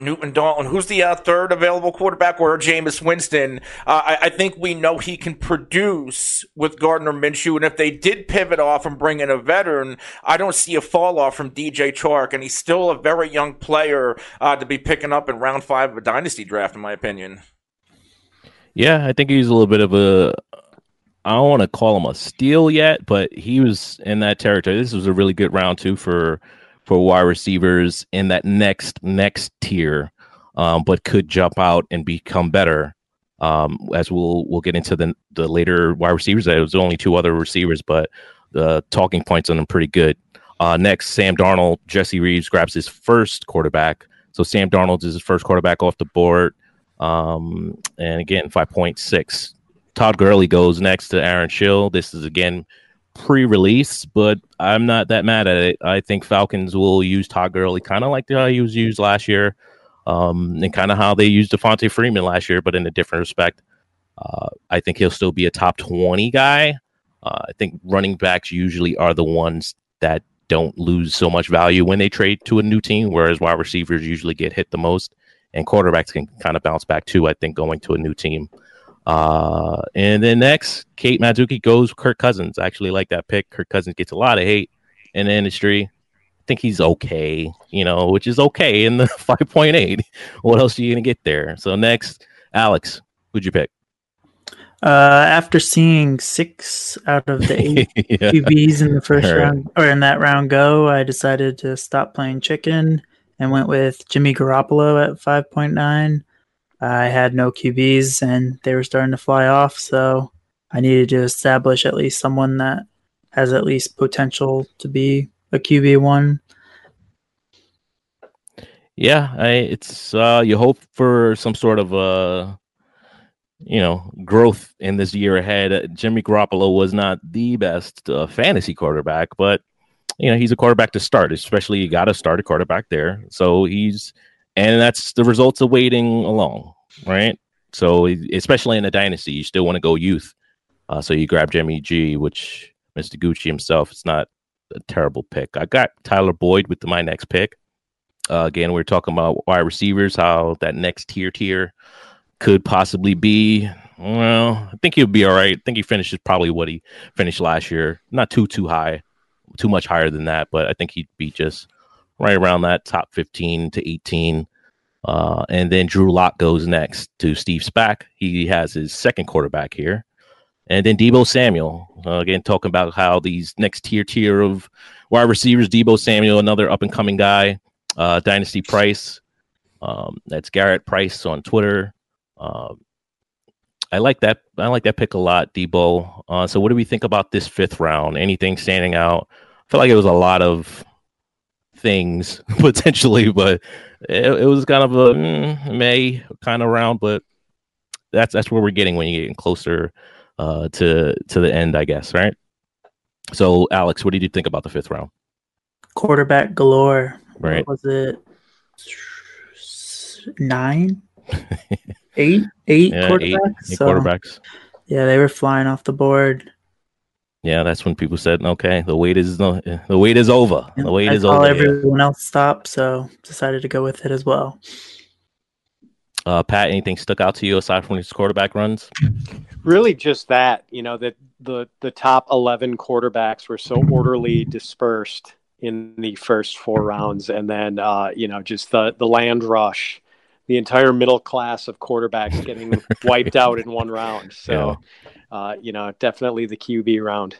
Newton Dalton. Who's the third available quarterback? Or Jameis Winston. I think we know he can produce with Gardner Minshew, and if they did pivot off and bring in a veteran, I don't see a fall off from DJ Chark, and he's still a very young player to be picking up in round 5 of a dynasty draft, in my opinion. Yeah, I think he's a little bit of a, I don't want to call him a steal yet, but he was in that territory. This was a really good round 2 for wide receivers in that next tier, but could jump out and become better. As we'll get into the later wide receivers. There was only 2 other receivers, but the talking points on them pretty good. Next, Sam Darnold. Jesse Reeves grabs his first quarterback. So Sam Darnold is his first quarterback off the board. And again, 5.6. Todd Gurley goes next to Aaron Schill. This is, again, pre-release, but I'm not that mad at it. I think Falcons will use Todd Gurley kind of like how he was used last year, and kind of how they used Devontae Freeman last year, but in a different respect. I think he'll still be a top 20 guy. I think running backs usually are the ones that don't lose so much value when they trade to a new team, whereas wide receivers usually get hit the most, and quarterbacks can kind of bounce back too, I think, going to a new team. And then next, Kate Mazuki goes Kirk Cousins. I actually like that pick. Kirk Cousins gets a lot of hate in the industry. I think he's okay, which is okay in the 5.8. What else are you going to get there? So next, Alex, who'd you pick? After seeing 6 out of the 8 QBs in the first round, or in that round go, I decided to stop playing chicken and went with Jimmy Garoppolo at 5.9. I had no QBs and they were starting to fly off, so I needed to establish at least someone that has at least potential to be a QB1. Yeah, it's you hope for some sort of growth in this year ahead. Jimmy Garoppolo was not the best fantasy quarterback, but he's a quarterback to start. Especially you got to start a quarterback there. So and that's the results of waiting along, right? So especially in a dynasty, you still want to go youth. So you grab Jimmy G, which Mr. Gucci himself, it's not a terrible pick. I got Tyler Boyd with my next pick. Again, we're talking about wide receivers, how that next tier could possibly be. Well, I think he'll be all right. I think he finishes probably what he finished last year. Not too high, too much higher than that, but I think he'd be just right around that top 15 to 18. And then Drew Lock goes next to Steve Spack. He has his second quarterback here. And then Deebo Samuel, again, talking about how these next tier of wide receivers, Deebo Samuel, another up-and-coming guy, Dynasty Price. That's Garrett Price on Twitter. I like that pick a lot, Deebo. So what do we think about this 5th round? Anything standing out? I feel like it was a lot of things potentially, but it was kind of a May kind of round, but that's where we're getting when you're getting closer to the end, I guess, right? So, Alex, what did you think about the 5th round? Quarterback galore. Right. What was it 9? 8 quarterbacks? 8 quarterbacks. Yeah, they were flying off the board. Yeah, that's when people said, "Okay, the wait is over. The wait is over." Everyone else stopped, so decided to go with it as well. Pat, anything stuck out to you aside from these quarterback runs? Really, just that that the top 11 quarterbacks were so orderly dispersed in the first 4 rounds, and then just the land rush, the entire middle class of quarterbacks getting wiped out in one round. So. Yeah. Definitely the QB round.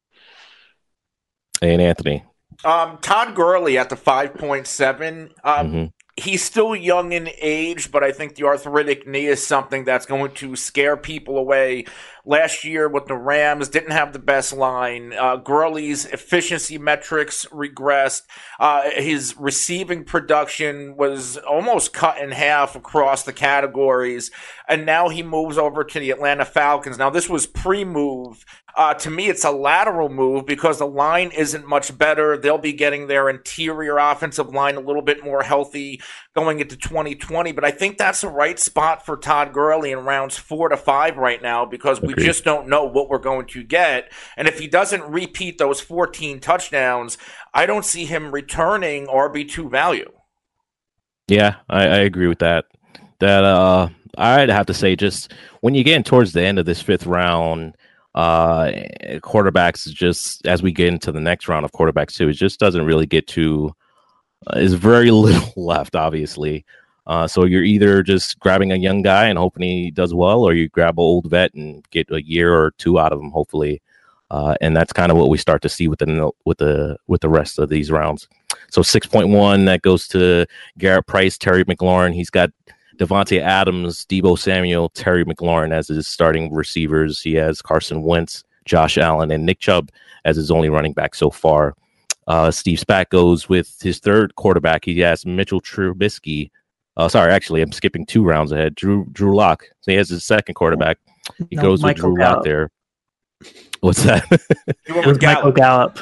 And Anthony. Todd Gurley at the 5.7. He's still young in age, but I think the arthritic knee is something that's going to scare people away. Last year with the Rams, didn't have the best line. Gurley's efficiency metrics regressed. His receiving production was almost cut in half across the categories. And now he moves over to the Atlanta Falcons. Now, this was pre-move. To me, it's a lateral move because the line isn't much better. They'll be getting their interior offensive line a little bit more healthy going into 2020. But I think that's the right spot for Todd Gurley in rounds 4 to 5 right now because we just don't know what we're going to get. And if he doesn't repeat those 14 touchdowns, I don't see him returning RB2 value. Yeah, I agree with that. I'd have to say, just when you get in towards the end of this fifth round, quarterbacks, just as we get into the next round of quarterbacks too, it just doesn't really get to. There's very little left, obviously. So you're either just grabbing a young guy and hoping he does well, or you grab an old vet and get a year or two out of him, hopefully. And that's kind of what we start to see with the rest of these rounds. So 6.1 that goes to Garrett Price, Terry McLaurin. He's got Devontae Adams, Deebo Samuel, Terry McLaurin as his starting receivers. He has Carson Wentz, Josh Allen, and Nick Chubb as his only running back so far. Steve Spack goes with his third quarterback. He has Mitchell Trubisky. Actually, I'm skipping 2 rounds ahead. Drew Lock. So he has his second quarterback. He goes with Drew Lock there. What's that? It was Michael Gallup.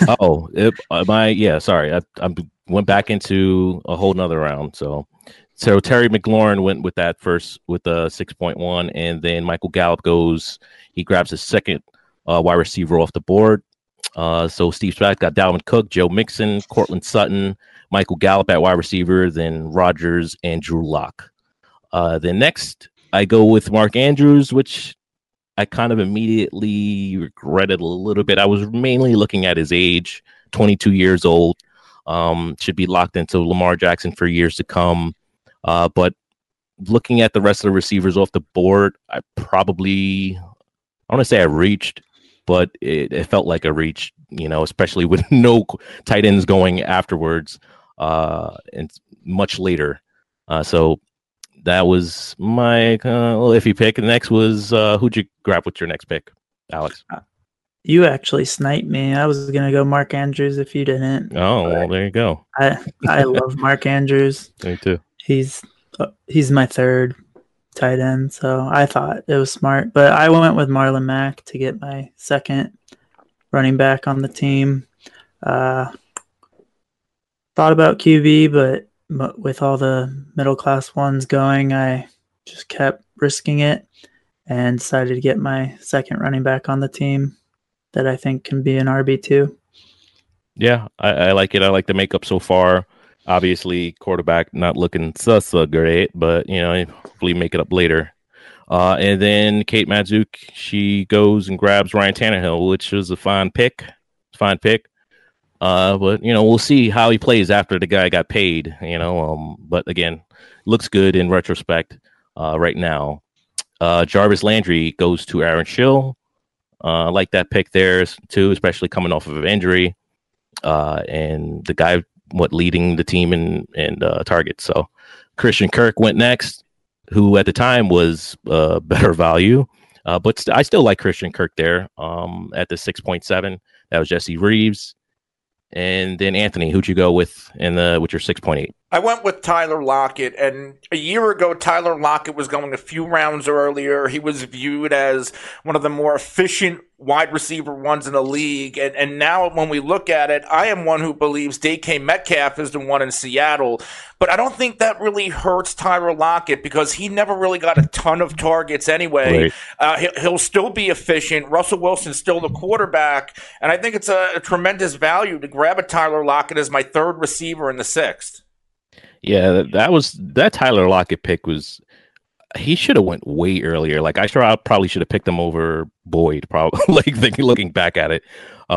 Sorry. I went back into a whole nother round. So Terry McLaurin went with that first with the 6.1, and then Michael Gallup he grabs his second wide receiver off the board. So Steve Spack got Dalvin Cook, Joe Mixon, Cortland Sutton, Michael Gallup at wide receiver, then Rodgers and Drew Lock. Then next, I go with Mark Andrews, which I kind of immediately regretted a little bit. I was mainly looking at his age, 22 years old, should be locked into Lamar Jackson for years to come. But looking at the rest of the receivers off the board, I want to say I reached, but it felt like a reach, especially with no tight ends going afterwards and much later. So that was my little iffy pick. The next was who'd you grab with your next pick, Alex? You actually sniped me. I was going to go Mark Andrews if you didn't. Oh, well, there you go. I love Mark Andrews. Me too. He's my third tight end, so I thought it was smart. But I went with Marlon Mack to get my second running back on the team. Thought about QB, but with all the middle class ones going, I just kept risking it and decided to get my second running back on the team that I think can be an RB2. Yeah, I like it. I like the makeup so far. Obviously, quarterback not looking so great, but hopefully make it up later. And then Kate Madzuk, she goes and grabs Ryan Tannehill, which was a fine pick. But we'll see how he plays after the guy got paid. But again, looks good in retrospect right now. Jarvis Landry goes to Aaron Schill. Like that pick there too, especially coming off of an injury. And the guy leading the team in targets. So Christian Kirk went next, who at the time was better value. But I still like Christian Kirk there at the 6.7. That was Jesse Reeves. And then Anthony, who'd you go with with your 6.8? I went with Tyler Lockett, and a year ago, Tyler Lockett was going a few rounds earlier. He was viewed as one of the more efficient wide receiver ones in the league, and now when we look at it, I am one who believes DK Metcalf is the one in Seattle, but I don't think that really hurts Tyler Lockett because he never really got a ton of targets anyway. Right. He'll still be efficient. Russell Wilson's still the quarterback, and I think it's a tremendous value to grab a Tyler Lockett as my third receiver in the 6th. Yeah, that Tyler Lockett pick he should have went way earlier. Like I probably should have picked him over Boyd, probably looking back at it.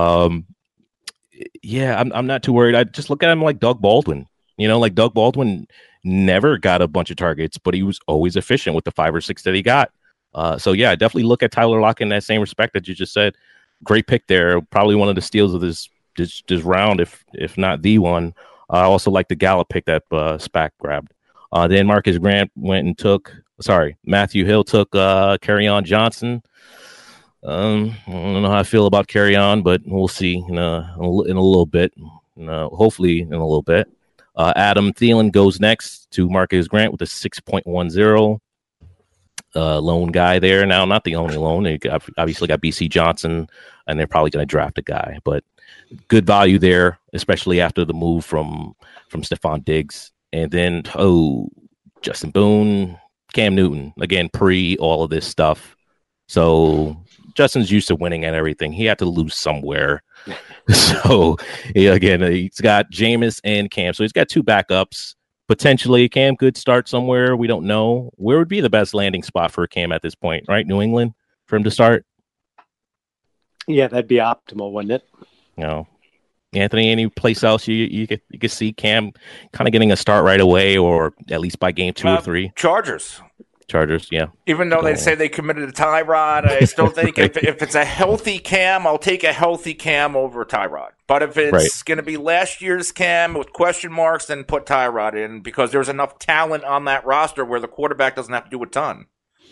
Yeah, I'm not too worried. I just look at him like Doug Baldwin. Doug Baldwin never got a bunch of targets, but he was always efficient with the 5 or 6 that he got. So yeah, I definitely look at Tyler Lockett in that same respect that you just said. Great pick there. Probably one of the steals of this round, if not the one. I also like the Gallup pick that Spack grabbed. Then Marcus Grant Matthew Hill took Kerryon Johnson. I don't know how I feel about Kerryon, but we'll see in a little bit. Hopefully in a little bit. Adam Thielen goes next to Marcus Grant with a 6.10. Lone guy there. Now, not the only lone. They obviously got BC Johnson, and they're probably going to draft a guy, but good value there, especially after the move from Stephon Diggs. And then, Justin Boone, Cam Newton, again, pre all of this stuff. So Justin's used to winning at everything. He had to lose somewhere. So, he's got Jameis and Cam. So he's got 2 backups. potentially Cam could start somewhere. We don't know. Where would be the best landing spot for Cam at this point, right? New England for him to start? Yeah, that'd be optimal, wouldn't it? No. Anthony, any place else you could see Cam kind of getting a start right away, or at least by game 2 or 3? Chargers, yeah. Even though they say they committed to Tyrod, I still think if it's a healthy Cam, I'll take a healthy Cam over Tyrod. But if it's going to be last year's Cam with question marks, then put Tyrod in, because there's enough talent on that roster where the quarterback doesn't have to do a ton.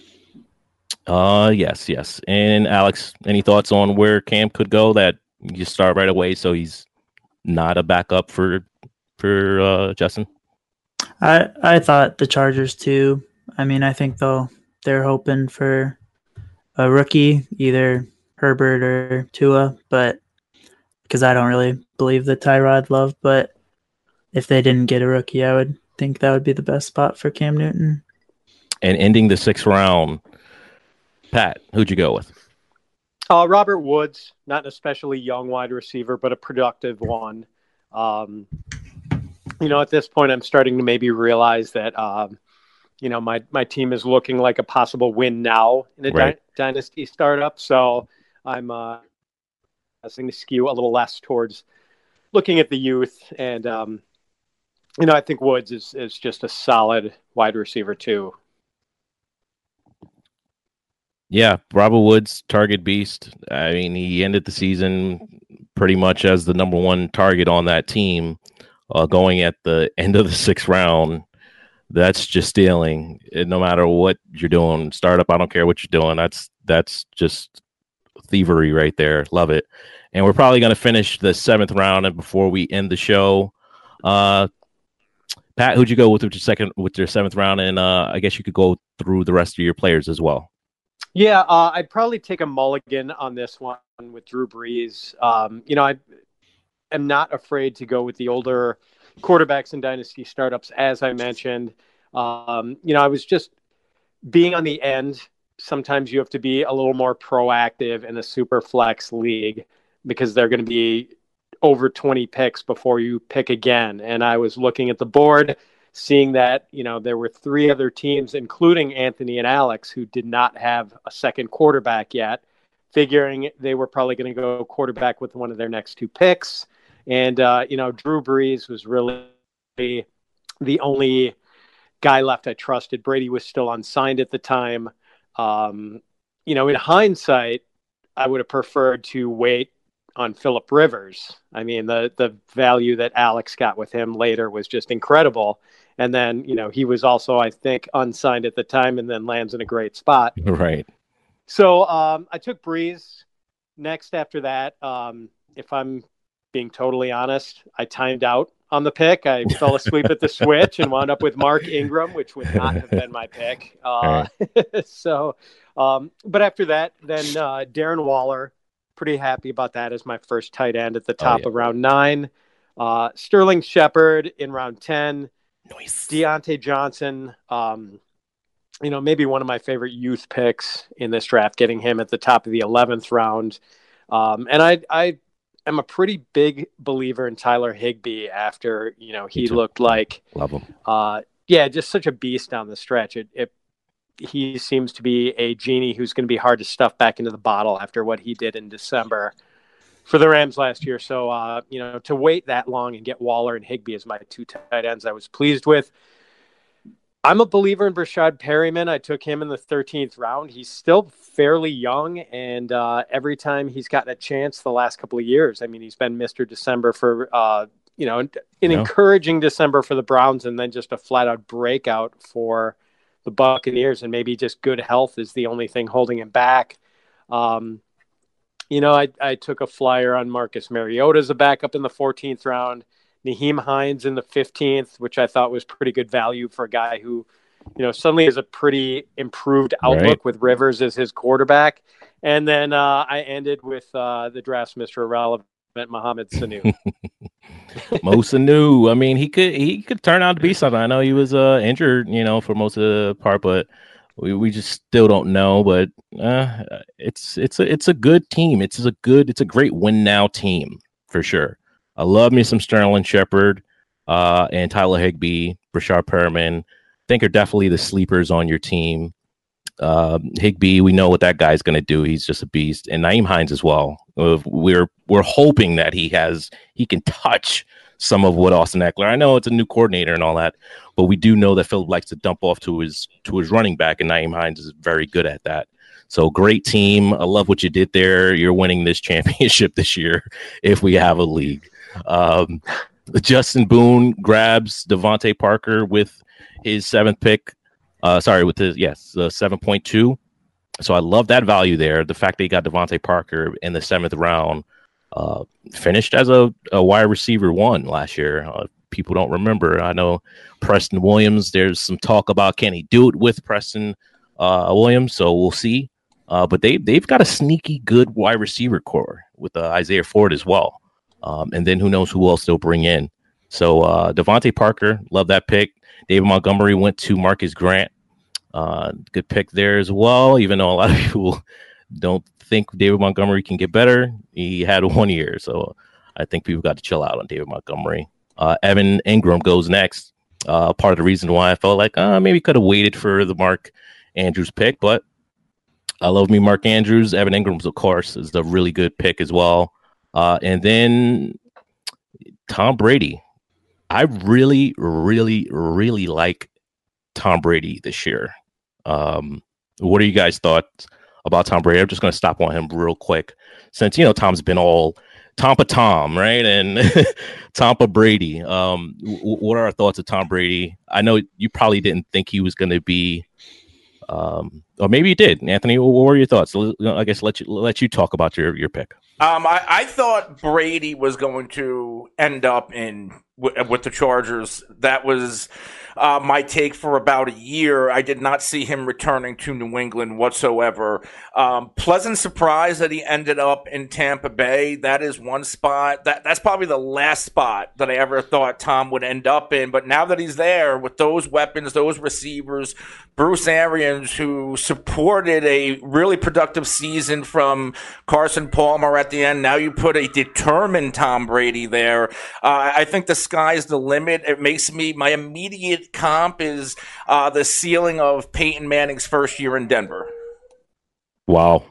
Yes. And Alex, any thoughts on where Cam could go that you start right away so he's not a backup for Justin? I thought the Chargers too. I mean, I think they're hoping for a rookie, either Herbert or Tua, but because I don't really believe the Tyrod love, but if they didn't get a rookie, I would think that would be the best spot for Cam Newton. And ending the 6th round, Pat, who'd you go with? Robert Woods, not an especially young wide receiver, but a productive one. At this point, I'm starting to maybe realize that, my team is looking like a possible win now in a dynasty startup. So I'm going to skew a little less towards looking at the youth. And, I think Woods is just a solid wide receiver too. Yeah, Robert Woods, target beast. I mean, he ended the season pretty much as the number 1 target on that team, going at the end of the 6th round. That's just stealing. No matter what you're doing, startup, I don't care what you're doing. That's just thievery right there. Love it. And we're probably going to finish the 7th round and before we end the show. Pat, who'd you go with your 7th round? And I guess you could go through the rest of your players as well. Yeah, I'd probably take a mulligan on this one with Drew Brees. I am not afraid to go with the older quarterbacks in dynasty startups, as I mentioned. I was just being on the end. Sometimes you have to be a little more proactive in a super flex league because they're going to be over 20 picks before you pick again. And I was looking at the board, seeing that, there were 3 other teams, including Anthony and Alex, who did not have a second quarterback yet, figuring they were probably going to go quarterback with one of their next 2 picks. And, Drew Brees was really the only guy left I trusted. Brady was still unsigned at the time. In hindsight, I would have preferred to wait on Phillip Rivers. I mean, the value that Alex got with him later was just incredible. And then, he was also, I think, unsigned at the time and then lands in a great spot. Right. So I took Brees. Next after that, if I'm being totally honest, I timed out on the pick. I fell asleep at the switch and wound up with Mark Ingram, which would not have been my pick. Right. But after that, then Darren Waller, pretty happy about that as my first tight end at the top of round 9. Sterling Shepard in round 10. Nice. Deontay Johnson, maybe one of my favorite youth picks in this draft, getting him at the top of the 11th round. And I am a pretty big believer in Tyler Higbee after, he looked like, love him. Just such a beast down the stretch. He seems to be a genie who's going to be hard to stuff back into the bottle after what he did in December for the Rams last year. So, to wait that long and get Waller and Higbee as my 2 tight ends, I was pleased with. I'm a believer in Brashad Perryman. I took him in the 13th round. He's still fairly young, and every time he's gotten a chance the last couple of years, I mean, he's been Mr. December for, encouraging December for the Browns, and then just a flat-out breakout for the Buccaneers, and maybe just good health is the only thing holding him back. I took a flyer on Marcus Mariota as a backup in the 14th round. Nyheim Hines in the 15th, which I thought was pretty good value for a guy who, suddenly has a pretty improved outlook with Rivers as his quarterback. And then I ended with the draft's Mr. Irrelevant, Mohamed Sanu. Mo Sanu. I mean, he could turn out to be something. I know he was injured, for most of the part, but we just still don't know. But it's a good team. It's a great win now team for sure. I love me some Sterling Shepard. and Tyler Higbee, Brashard Perriman, I think are definitely the sleepers on your team. Higbee, we know what that guy's going to do. He's just a beast. And Nyheim Hines as well. We're hoping that he can touch some of what Austin Ekeler. I know it's a new coordinator and all that, but we do know that Philip likes to dump off to his running back, and Nyheim Hines is very good at that. So great team. I love what you did there. You're winning this championship this year if we have a league. Justin Boone grabs Devontae Parker with his 7th pick. With his 7.2. So I love that value there. The fact that he got Devontae Parker in the 7th round, finished as a wide receiver 1 last year. People don't remember. I know Preston Williams. There's some talk about can he do it with Preston Williams. So we'll see. But they've got a sneaky good wide receiver core with Isaiah Ford as well. And then who knows who else they'll bring in. So Devontae Parker, love that pick. David Montgomery went to Marcus Grant. Good pick there as well, even though a lot of people don't think David Montgomery can get better. He had 1 year, so I think people got to chill out on David Montgomery. Evan Ingram goes next. Part of the reason why I felt like maybe could have waited for the Mark Andrews pick, but I love me Mark Andrews. Evan Ingram's, of course, is the really good pick as well. And then Tom Brady. I really, really, really like Tom Brady this year. What are you guys' thoughts about Tom Brady? I'm just going to stop on him real quick, since Tom's been all Tampa Tom, right, and Tampa Brady. What are our thoughts of Tom Brady? I know you probably didn't think he was going to be, or maybe you did. Anthony, what were your thoughts? I guess let you talk about your pick. I thought Brady was going to end up with the Chargers. That was my take for about a year. I did not see him returning to New England whatsoever. Pleasant surprise that he ended up in Tampa Bay. That is one spot. That's probably the last spot that I ever thought Tom would end up in. But now that he's there with those weapons, those receivers, Bruce Arians, who supported a really productive season from Carson Palmer at the end. Now you put a determined Tom Brady there. I think the sky's the limit. It makes me, my immediate comp is the ceiling of Peyton Manning's first year in Denver. Wow.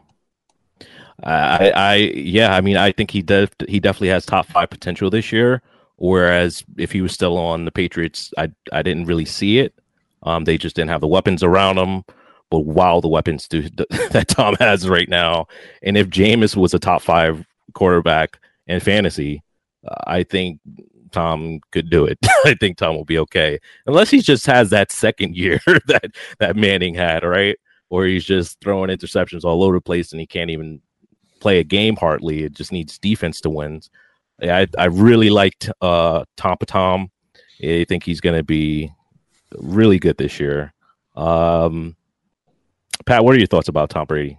I think he definitely has top 5 potential this year. Whereas if he was still on the Patriots, I didn't really see it. They just didn't have the weapons around him. But wow, the weapons that Tom has right now. And if Jameis was a top 5 quarterback in fantasy, I think Tom could do it. I think Tom will be okay. Unless he just has that second year that Manning had, right? Or he's just throwing interceptions all over the place and he can't even play a game hardly. It just needs defense to win. I really liked Tampa Tom. I think he's going to be really good this year. Pat, what are your thoughts about Tom Brady?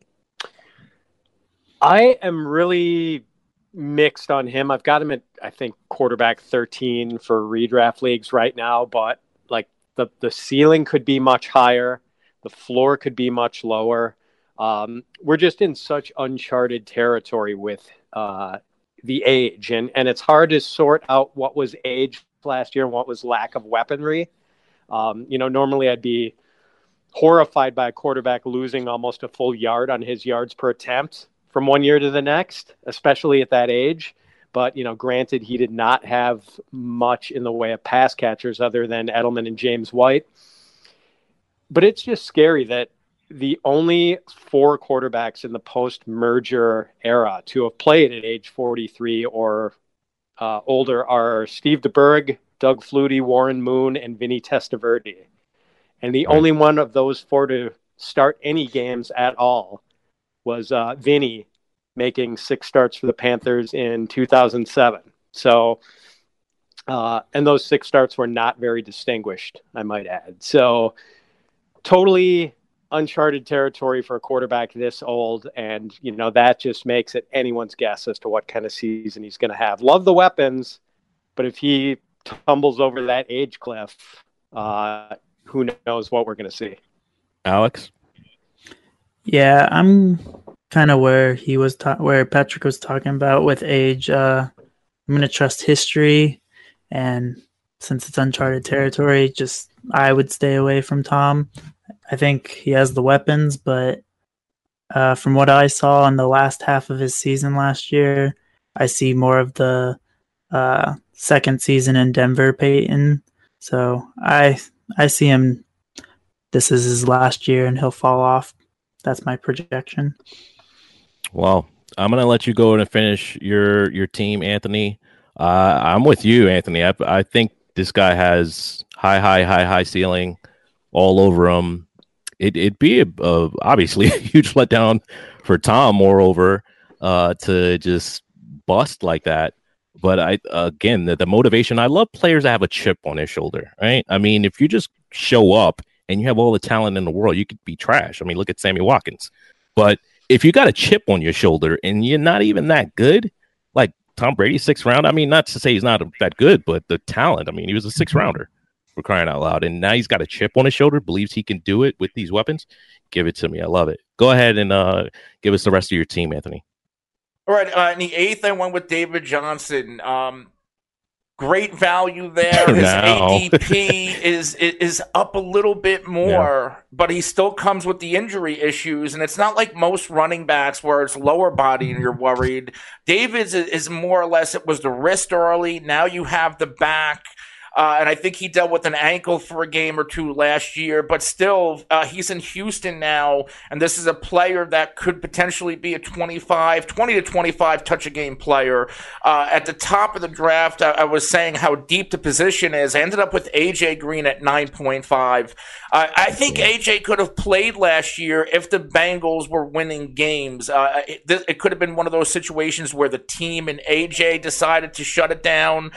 I am really mixed on him. I've got him at, I think, quarterback 13 for redraft leagues right now, but like the ceiling could be much higher. The floor could be much lower. We're just in such uncharted territory with the age, and it's hard to sort out what was age last year and what was lack of weaponry. Normally I'd be horrified by a quarterback losing almost a full yard on his yards per attempt from one year to the next, especially at that age. But, granted, he did not have much in the way of pass catchers other than Edelman and James White. But it's just scary that the only 4 quarterbacks in the post-merger era to have played at age 43 or older are Steve DeBerg, Doug Flutie, Warren Moon, and Vinny Testaverde. And the only one of those 4 to start any games at all was Vinny, making 6 starts for the Panthers in 2007. So, and those 6 starts were not very distinguished, I might add. So, totally uncharted territory for a quarterback this old. And, that just makes it anyone's guess as to what kind of season he's going to have. Love the weapons, but if he tumbles over that age cliff, who knows what we're going to see. Alex? Yeah, I'm kind of where he was where Patrick was talking about with age. I'm going to trust history And since it's uncharted territory, I would stay away from Tom. I think he has the weapons, but from what I saw in the last half of his season last year, I see more of the second season in Denver Peyton. So I see him. This is his last year, and he'll fall off. That's my projection. Well, I'm gonna let you go and finish your team, Anthony. I'm with you, Anthony. I think this guy has high ceiling all over him. It'd be obviously a huge letdown for Tom, moreover, to just bust like that. But the motivation, I love players that have a chip on their shoulder, right? I mean, if you just show up and you have all the talent in the world, you could be trash. I mean, look at Sammy Watkins. But if you got a chip on your shoulder and you're not even that good, like Tom Brady, 6th round, I mean, not to say he's not that good, but the talent, I mean, he was a 6th rounder. For crying out loud. And now he's got a chip on his shoulder, believes he can do it with these weapons. Give it to me. I love it. Go ahead and give us the rest of your team, Anthony. All right. In the 8th, I went with David Johnson. Great value there. His ADP is up a little bit more, but he still comes with the injury issues. And it's not like most running backs where it's lower body and you're worried. David's is more or less, it was the wrist early. Now you have the back. And I think he dealt with an ankle for a game or two last year, but still, he's in Houston now, and this is a player that could potentially be a 20 to 25 touch-a-game player. At the top of the draft, I was saying how deep the position is. I ended up with A.J. Green at 9.5. I think A.J. could have played last year if the Bengals were winning games. It could have been one of those situations where the team and A.J. decided to shut it down.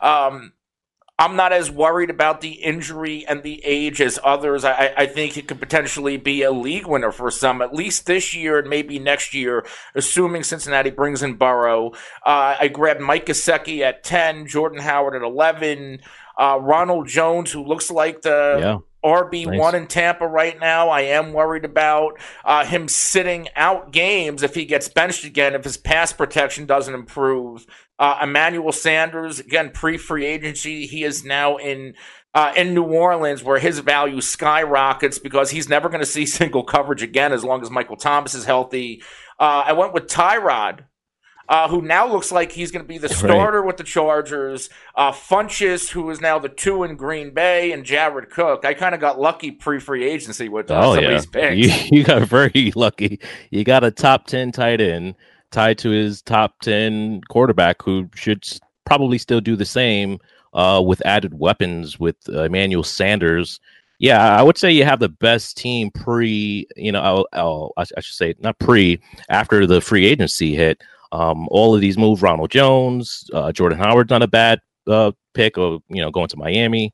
I'm not as worried about the injury and the age as others. I think it could potentially be a league winner for some, at least this year and maybe next year, assuming Cincinnati brings in Burrow. I grabbed Mike Gesicki at 10, Jordan Howard at 11, Ronald Jones, who looks like the RB1 in Tampa right now. I am worried about him sitting out games if he gets benched again, if his pass protection doesn't improve. Emmanuel Sanders, again, pre-free agency, he is now in New Orleans, where his value skyrockets because he's never going to see single coverage again as long as Michael Thomas is healthy. I went with Tyrod, who now looks like he's going to be the starter with the Chargers. Funchess, who is now the 2 in Green Bay, and Jared Cook. I kind of got lucky pre-free agency with some of these picks. You got very lucky. You got a top 10 tight end tied to his top 10 quarterback, who should probably still do the same with added weapons with Emmanuel Sanders. Yeah, I would say you have the best team I should say not after the free agency hit. All of these moves, Ronald Jones, Jordan Howard's not a bad pick, or going to Miami.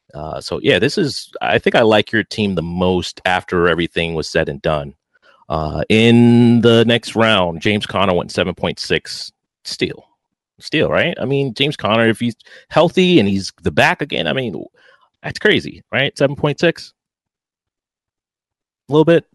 I think I like your team the most after everything was said and done. In the next round, James Conner went 7.6. Steal, right? I mean, James Conner, if he's healthy and he's the back again, I mean, that's crazy, right? 7.6. A little bit.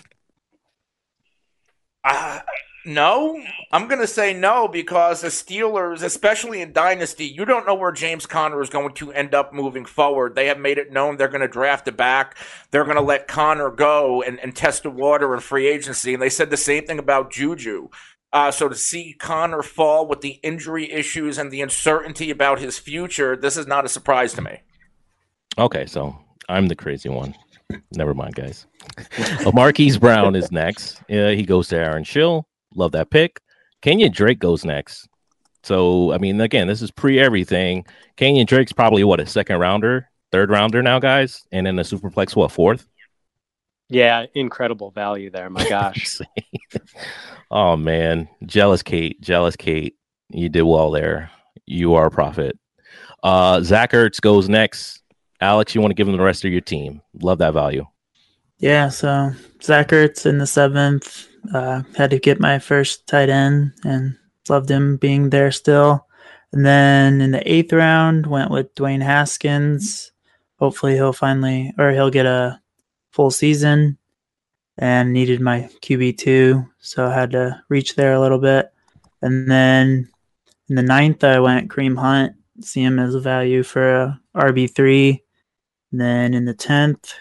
No, I'm going to say no, because the Steelers, especially in Dynasty, you don't know where James Conner is going to end up moving forward. They have made it known they're going to draft a back. They're going to let Conner go and test the water in free agency. And they said the same thing about Juju. So to see Conner fall with the injury issues and the uncertainty about his future, this is not a surprise to me. Okay, so I'm the crazy one. Never mind, guys. Marquise Brown is next. He goes to Aaron Schill. Love that pick. Kenyon Drake goes next. So, I mean, again, this is pre-everything. Kenyon Drake's probably, a second rounder, third rounder now, guys? And then the Superflex, fourth? Yeah, incredible value there. My gosh. Oh, man. Jealous Kate. You did well there. You are a prophet. Zach Ertz goes next. Alex, you want to give him the rest of your team. Love that value. Yeah, so Zach Ertz in the 7th. Had to get my first tight end and loved him being there still. And then in the 8th round, went with Dwayne Haskins. Hopefully he'll get a full season, and needed my QB2, so I had to reach there a little bit. And then in the 9th, I went Kareem Hunt. see him as a value for a RB3. And then in the 10th,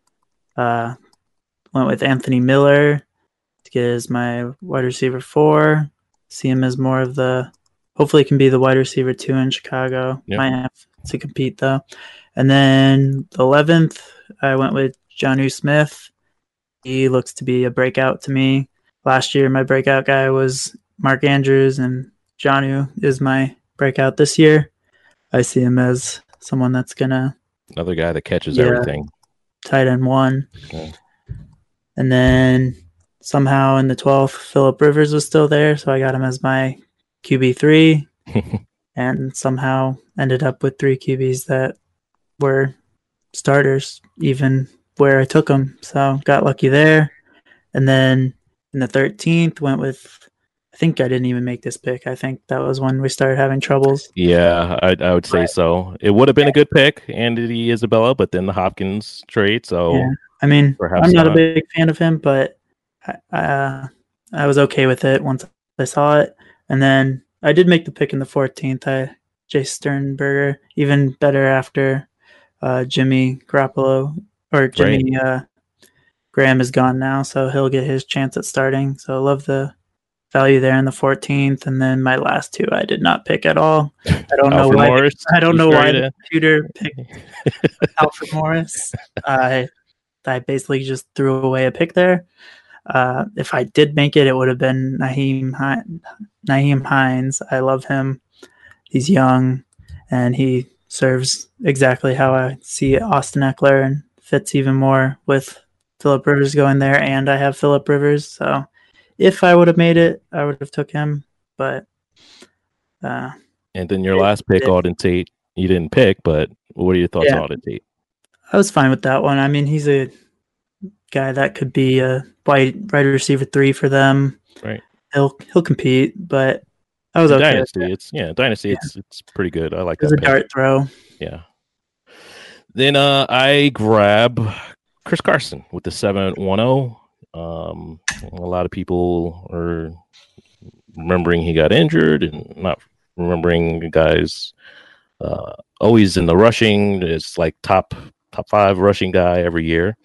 went with Anthony Miller to get as my wide receiver 4. See him as more of the, hopefully can be the wide receiver 2 in Chicago. Yep. Might have to compete though. And then the 11th, I went with Jonnu Smith. He looks to be a breakout to me. Last year, my breakout guy was Mark Andrews, and Jonnu is my breakout this year. I see him as someone that's gonna another guy that catches everything. Tight end 1. Okay. And then somehow in the 12th, Phillip Rivers was still there, so I got him as my QB3. And somehow ended up with 3 QBs that were starters, even where I took them. So got lucky there. And then in the 13th, went with, I think I didn't even make this pick. I think that was when we started having troubles. Yeah, I would say so. It would have been a good pick, Andy Isabella, but then the Hopkins trade. So yeah. I mean, I'm not a big fan of him, but I was okay with it once I saw it. And then I did make the pick in the 14th. Jay Sternberger, even better after Jimmy Garoppolo or Jimmy Graham is gone now, so he'll get his chance at starting. So I love the value there in the 14th. And then my last 2 I did not pick at all. I don't know why. Morris, I don't know why the computer picked Alfred Morris. I basically just threw away a pick there. If I did make it, it would have been Nyheim Hines. I love him. He's young, and he serves exactly how I see Austin Eckler and fits even more with Phillip Rivers going there, and I have Phillip Rivers. So if I would have made it, I would have took him. But and then your last pick, Auden Tate, you didn't pick, but what are your thoughts on Auden Tate? I was fine with that one. I mean, he's a guy that could be a wide receiver 3 for them. Right. He'll compete, but I was okay. Dynasty. It's pretty good. I like that. It was a dart throw. Yeah. Then I grab Chris Carson with the 710. A lot of people are remembering he got injured and not remembering the guys always in the rushing. It's like top 5 rushing guy every year.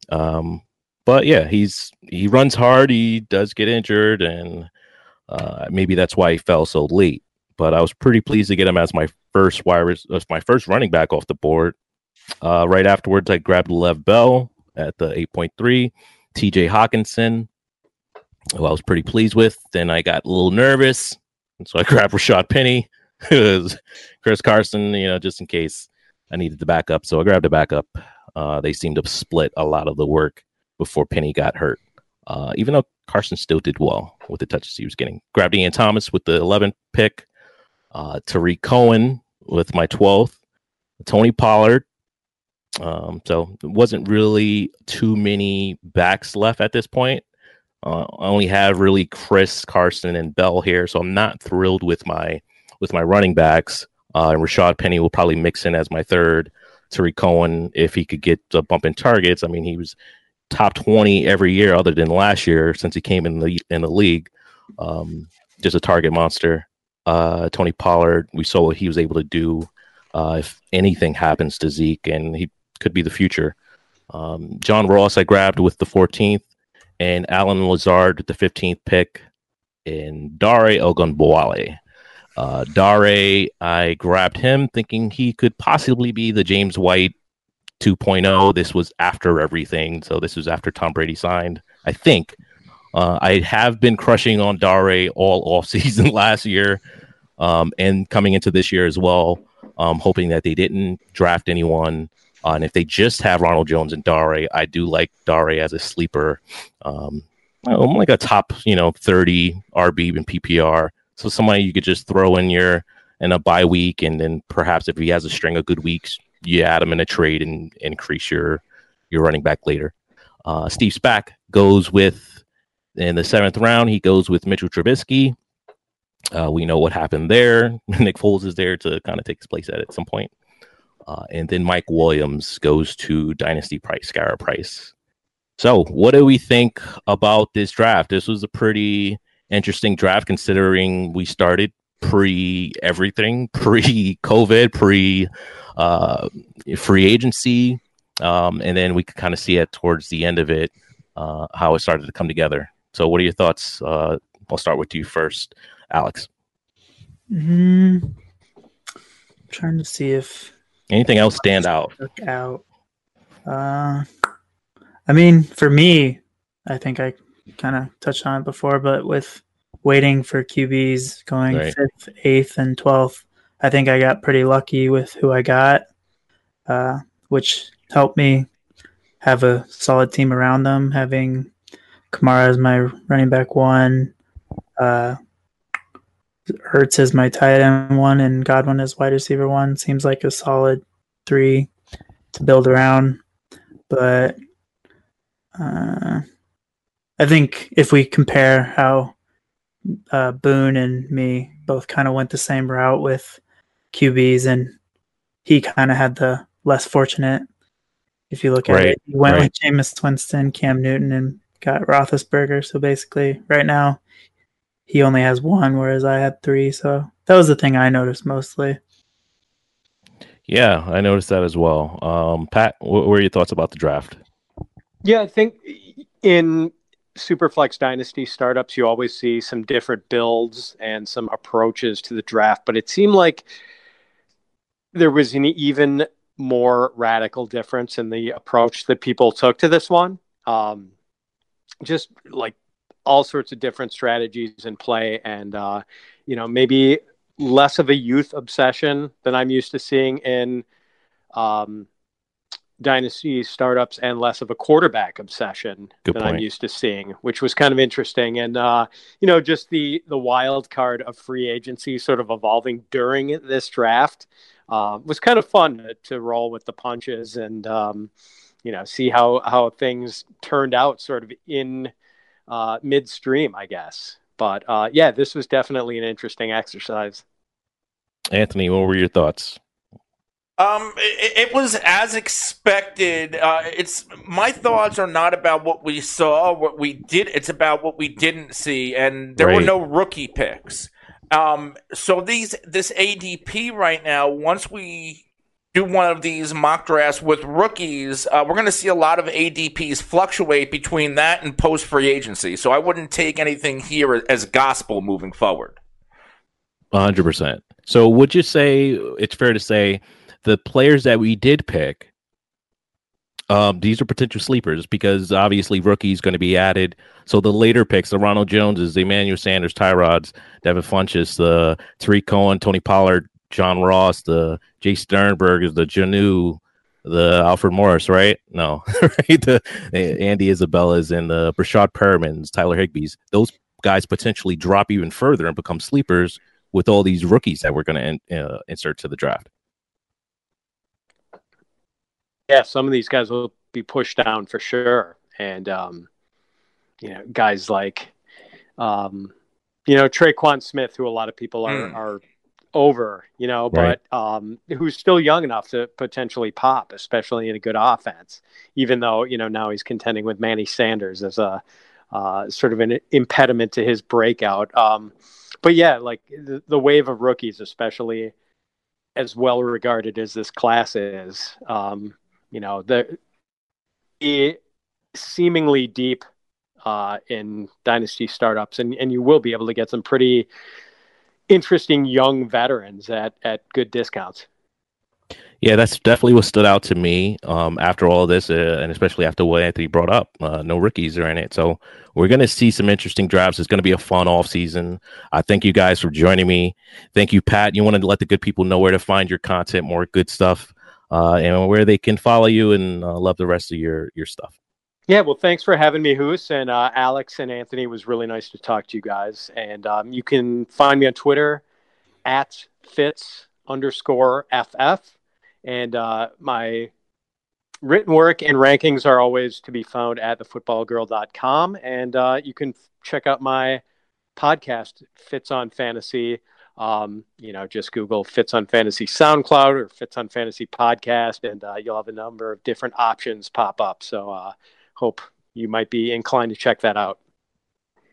But yeah, he runs hard. He does get injured, and maybe that's why he fell so late. But I was pretty pleased to get him as my first running back off the board. Right afterwards, I grabbed Lev Bell at the 8.3. TJ Hawkinson, who I was pretty pleased with. Then I got a little nervous, and so I grabbed Rashad Penny. Chris Carson, just in case I needed the backup. So I grabbed a backup. They seemed to split a lot of the work before Penny got hurt. Even though Carson still did well with the touches he was getting. Grabbed Ian Thomas with the 11th pick. Tariq Cohen with my 12th. Tony Pollard. So it wasn't really too many backs left at this point. I only have really Chris, Carson, and Bell here, so I'm not thrilled with my running backs. And Rashad Penny will probably mix in as my third. Tariq Cohen, if he could get a bump in targets. I mean, he was top 20 every year other than last year since he came in the league. Just a target monster. Tony Pollard, we saw what he was able to do if anything happens to Zeke, and he could be the future. John Ross I grabbed with the 14th, and Alan Lazard with the 15th pick, and Dare Ogunbowale. Dare, I grabbed him thinking he could possibly be the James White 2.0. This was after everything, so this was after Tom Brady signed, I think. I have been crushing on Dare all offseason last year and coming into this year as well, hoping that they didn't draft anyone. And if they just have Ronald Jones and Dare, I do like Dare as a sleeper. I'm like a top 30 RB in PPR. So somebody you could just throw in a bye week, and then perhaps if he has a string of good weeks, you add him in a trade and increase your running back later. Steve Spack goes with, in the 7th round, he goes with Mitchell Trubisky. We know what happened there. Nick Foles is there to kind of take his place at some point. And then Mike Williams goes to Dynasty Price, Scarra Price. So what do we think about this draft? This was a pretty interesting draft considering we started pre everything, pre COVID, pre free agency, and then we could kind of see it towards the end of it, how it started to come together. So, what are your thoughts? I'll start with you first, Alex. Trying to see if anything else stand out. I mean, for me, I think I kind of touched on it before, but with waiting for QBs going 5th, 8th, and 12th, I think I got pretty lucky with who I got, which helped me have a solid team around them. Having Kamara as my running back 1, Hurts as my tight end 1, and Godwin as wide receiver 1 seems like a solid 3 to build around. But I think if we compare how Boone and me both kind of went the same route with QBs, and he kind of had the less fortunate. If you look at it, he went with Jameis Winston, Cam Newton, and got Roethlisberger. So basically, right now, he only has 1, whereas I had 3. So that was the thing I noticed mostly. Yeah, I noticed that as well. Pat, what were your thoughts about the draft? Yeah, I think in Superflex Dynasty startups, you always see some different builds and some approaches to the draft, but it seemed like there was an even more radical difference in the approach that people took to this one. Just like all sorts of different strategies in play, and maybe less of a youth obsession than I'm used to seeing in dynasty startups, and less of a quarterback obsession I'm used to seeing, which was kind of interesting. And just the wild card of free agency sort of evolving during this draft was kind of fun to roll with the punches and see how things turned out sort of in midstream, I guess. But this was definitely an interesting exercise. Anthony, what were your thoughts? It was as expected. My thoughts are not about what we saw, what we did. It's about what we didn't see, and there were no rookie picks. So this ADP right now, once we do one of these mock drafts with rookies, we're going to see a lot of ADPs fluctuate between that and post free agency. So I wouldn't take anything here as gospel moving forward. 100%. So would you say it's fair to say the players that we did pick, these are potential sleepers because obviously rookies going to be added. So the later picks, the Ronald Joneses, the Emmanuel Sanders, Tyrods, Devin Funchess, the Tariq Cohen, Tony Pollard, John Ross, the Jay Sternbergers, the Janu, the Alfred Morris, right? No, right? The Andy Isabellas and the Brashad Perrimans, Tyler Higbees. Those guys potentially drop even further and become sleepers with all these rookies that we're going to insert to the draft. Yeah, some of these guys will be pushed down for sure. And, guys like, Traquan Smith, who a lot of people are over, but who's still young enough to potentially pop, especially in a good offense, even though, now he's contending with Manny Sanders as a sort of an impediment to his breakout. But yeah, like the wave of rookies, especially as well regarded as this class is, the seemingly deep in dynasty startups, and you will be able to get some pretty interesting young veterans at good discounts. Yeah, that's definitely what stood out to me after all of this, and especially after what Anthony brought up. No rookies are in it. So we're going to see some interesting drafts. It's going to be a fun off season. I thank you guys for joining me. Thank you, Pat. You want to let the good people know where to find your content, more good stuff, and where they can follow you and love the rest of your stuff. Yeah, well, thanks for having me, Hoos. And Alex and Anthony, was really nice to talk to you guys. And you can find me on Twitter at Fitz_FF. And my written work and rankings are always to be found at thefootballgirl.com. And you can check out my podcast, Fitz on Fantasy. Just Google Fitz on Fantasy SoundCloud or Fitz on Fantasy Podcast, and you'll have a number of different options pop up. So hope you might be inclined to check that out.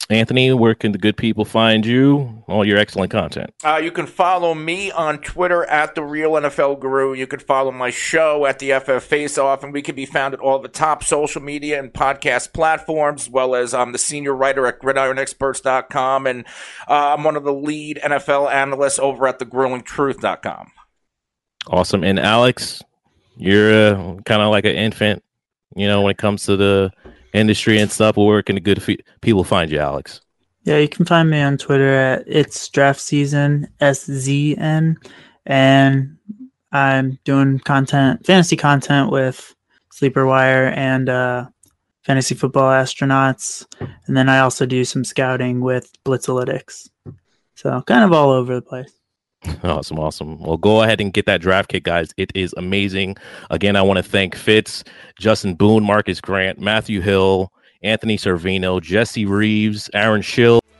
Anthony, where can the good people find you? All your excellent content. You can follow me on Twitter at The Real NFL Guru. You can follow my show at the FF Face Off, and we can be found at all the top social media and podcast platforms, as well as I'm the senior writer at GridironExperts.com, and I'm one of the lead NFL analysts over at TheGrillingTruth.com. Awesome. And Alex, you're kind of like an infant, when it comes to the industry and stuff. Where can the good people find you, Alex? Yeah, you can find me on Twitter at It's Draft Season SZN, and I'm doing fantasy content with Sleeper Wire and Fantasy Football Astronauts, and then I also do some scouting with Blitzalytics. So kind of all over the place. Awesome. Well, go ahead and get that draft kit, guys. It is amazing. Again, I want to thank Fitz, Justin Boone, Marcus Grant, Matthew Hill, Anthony Servino, Jesse Reeves, Aaron Schill.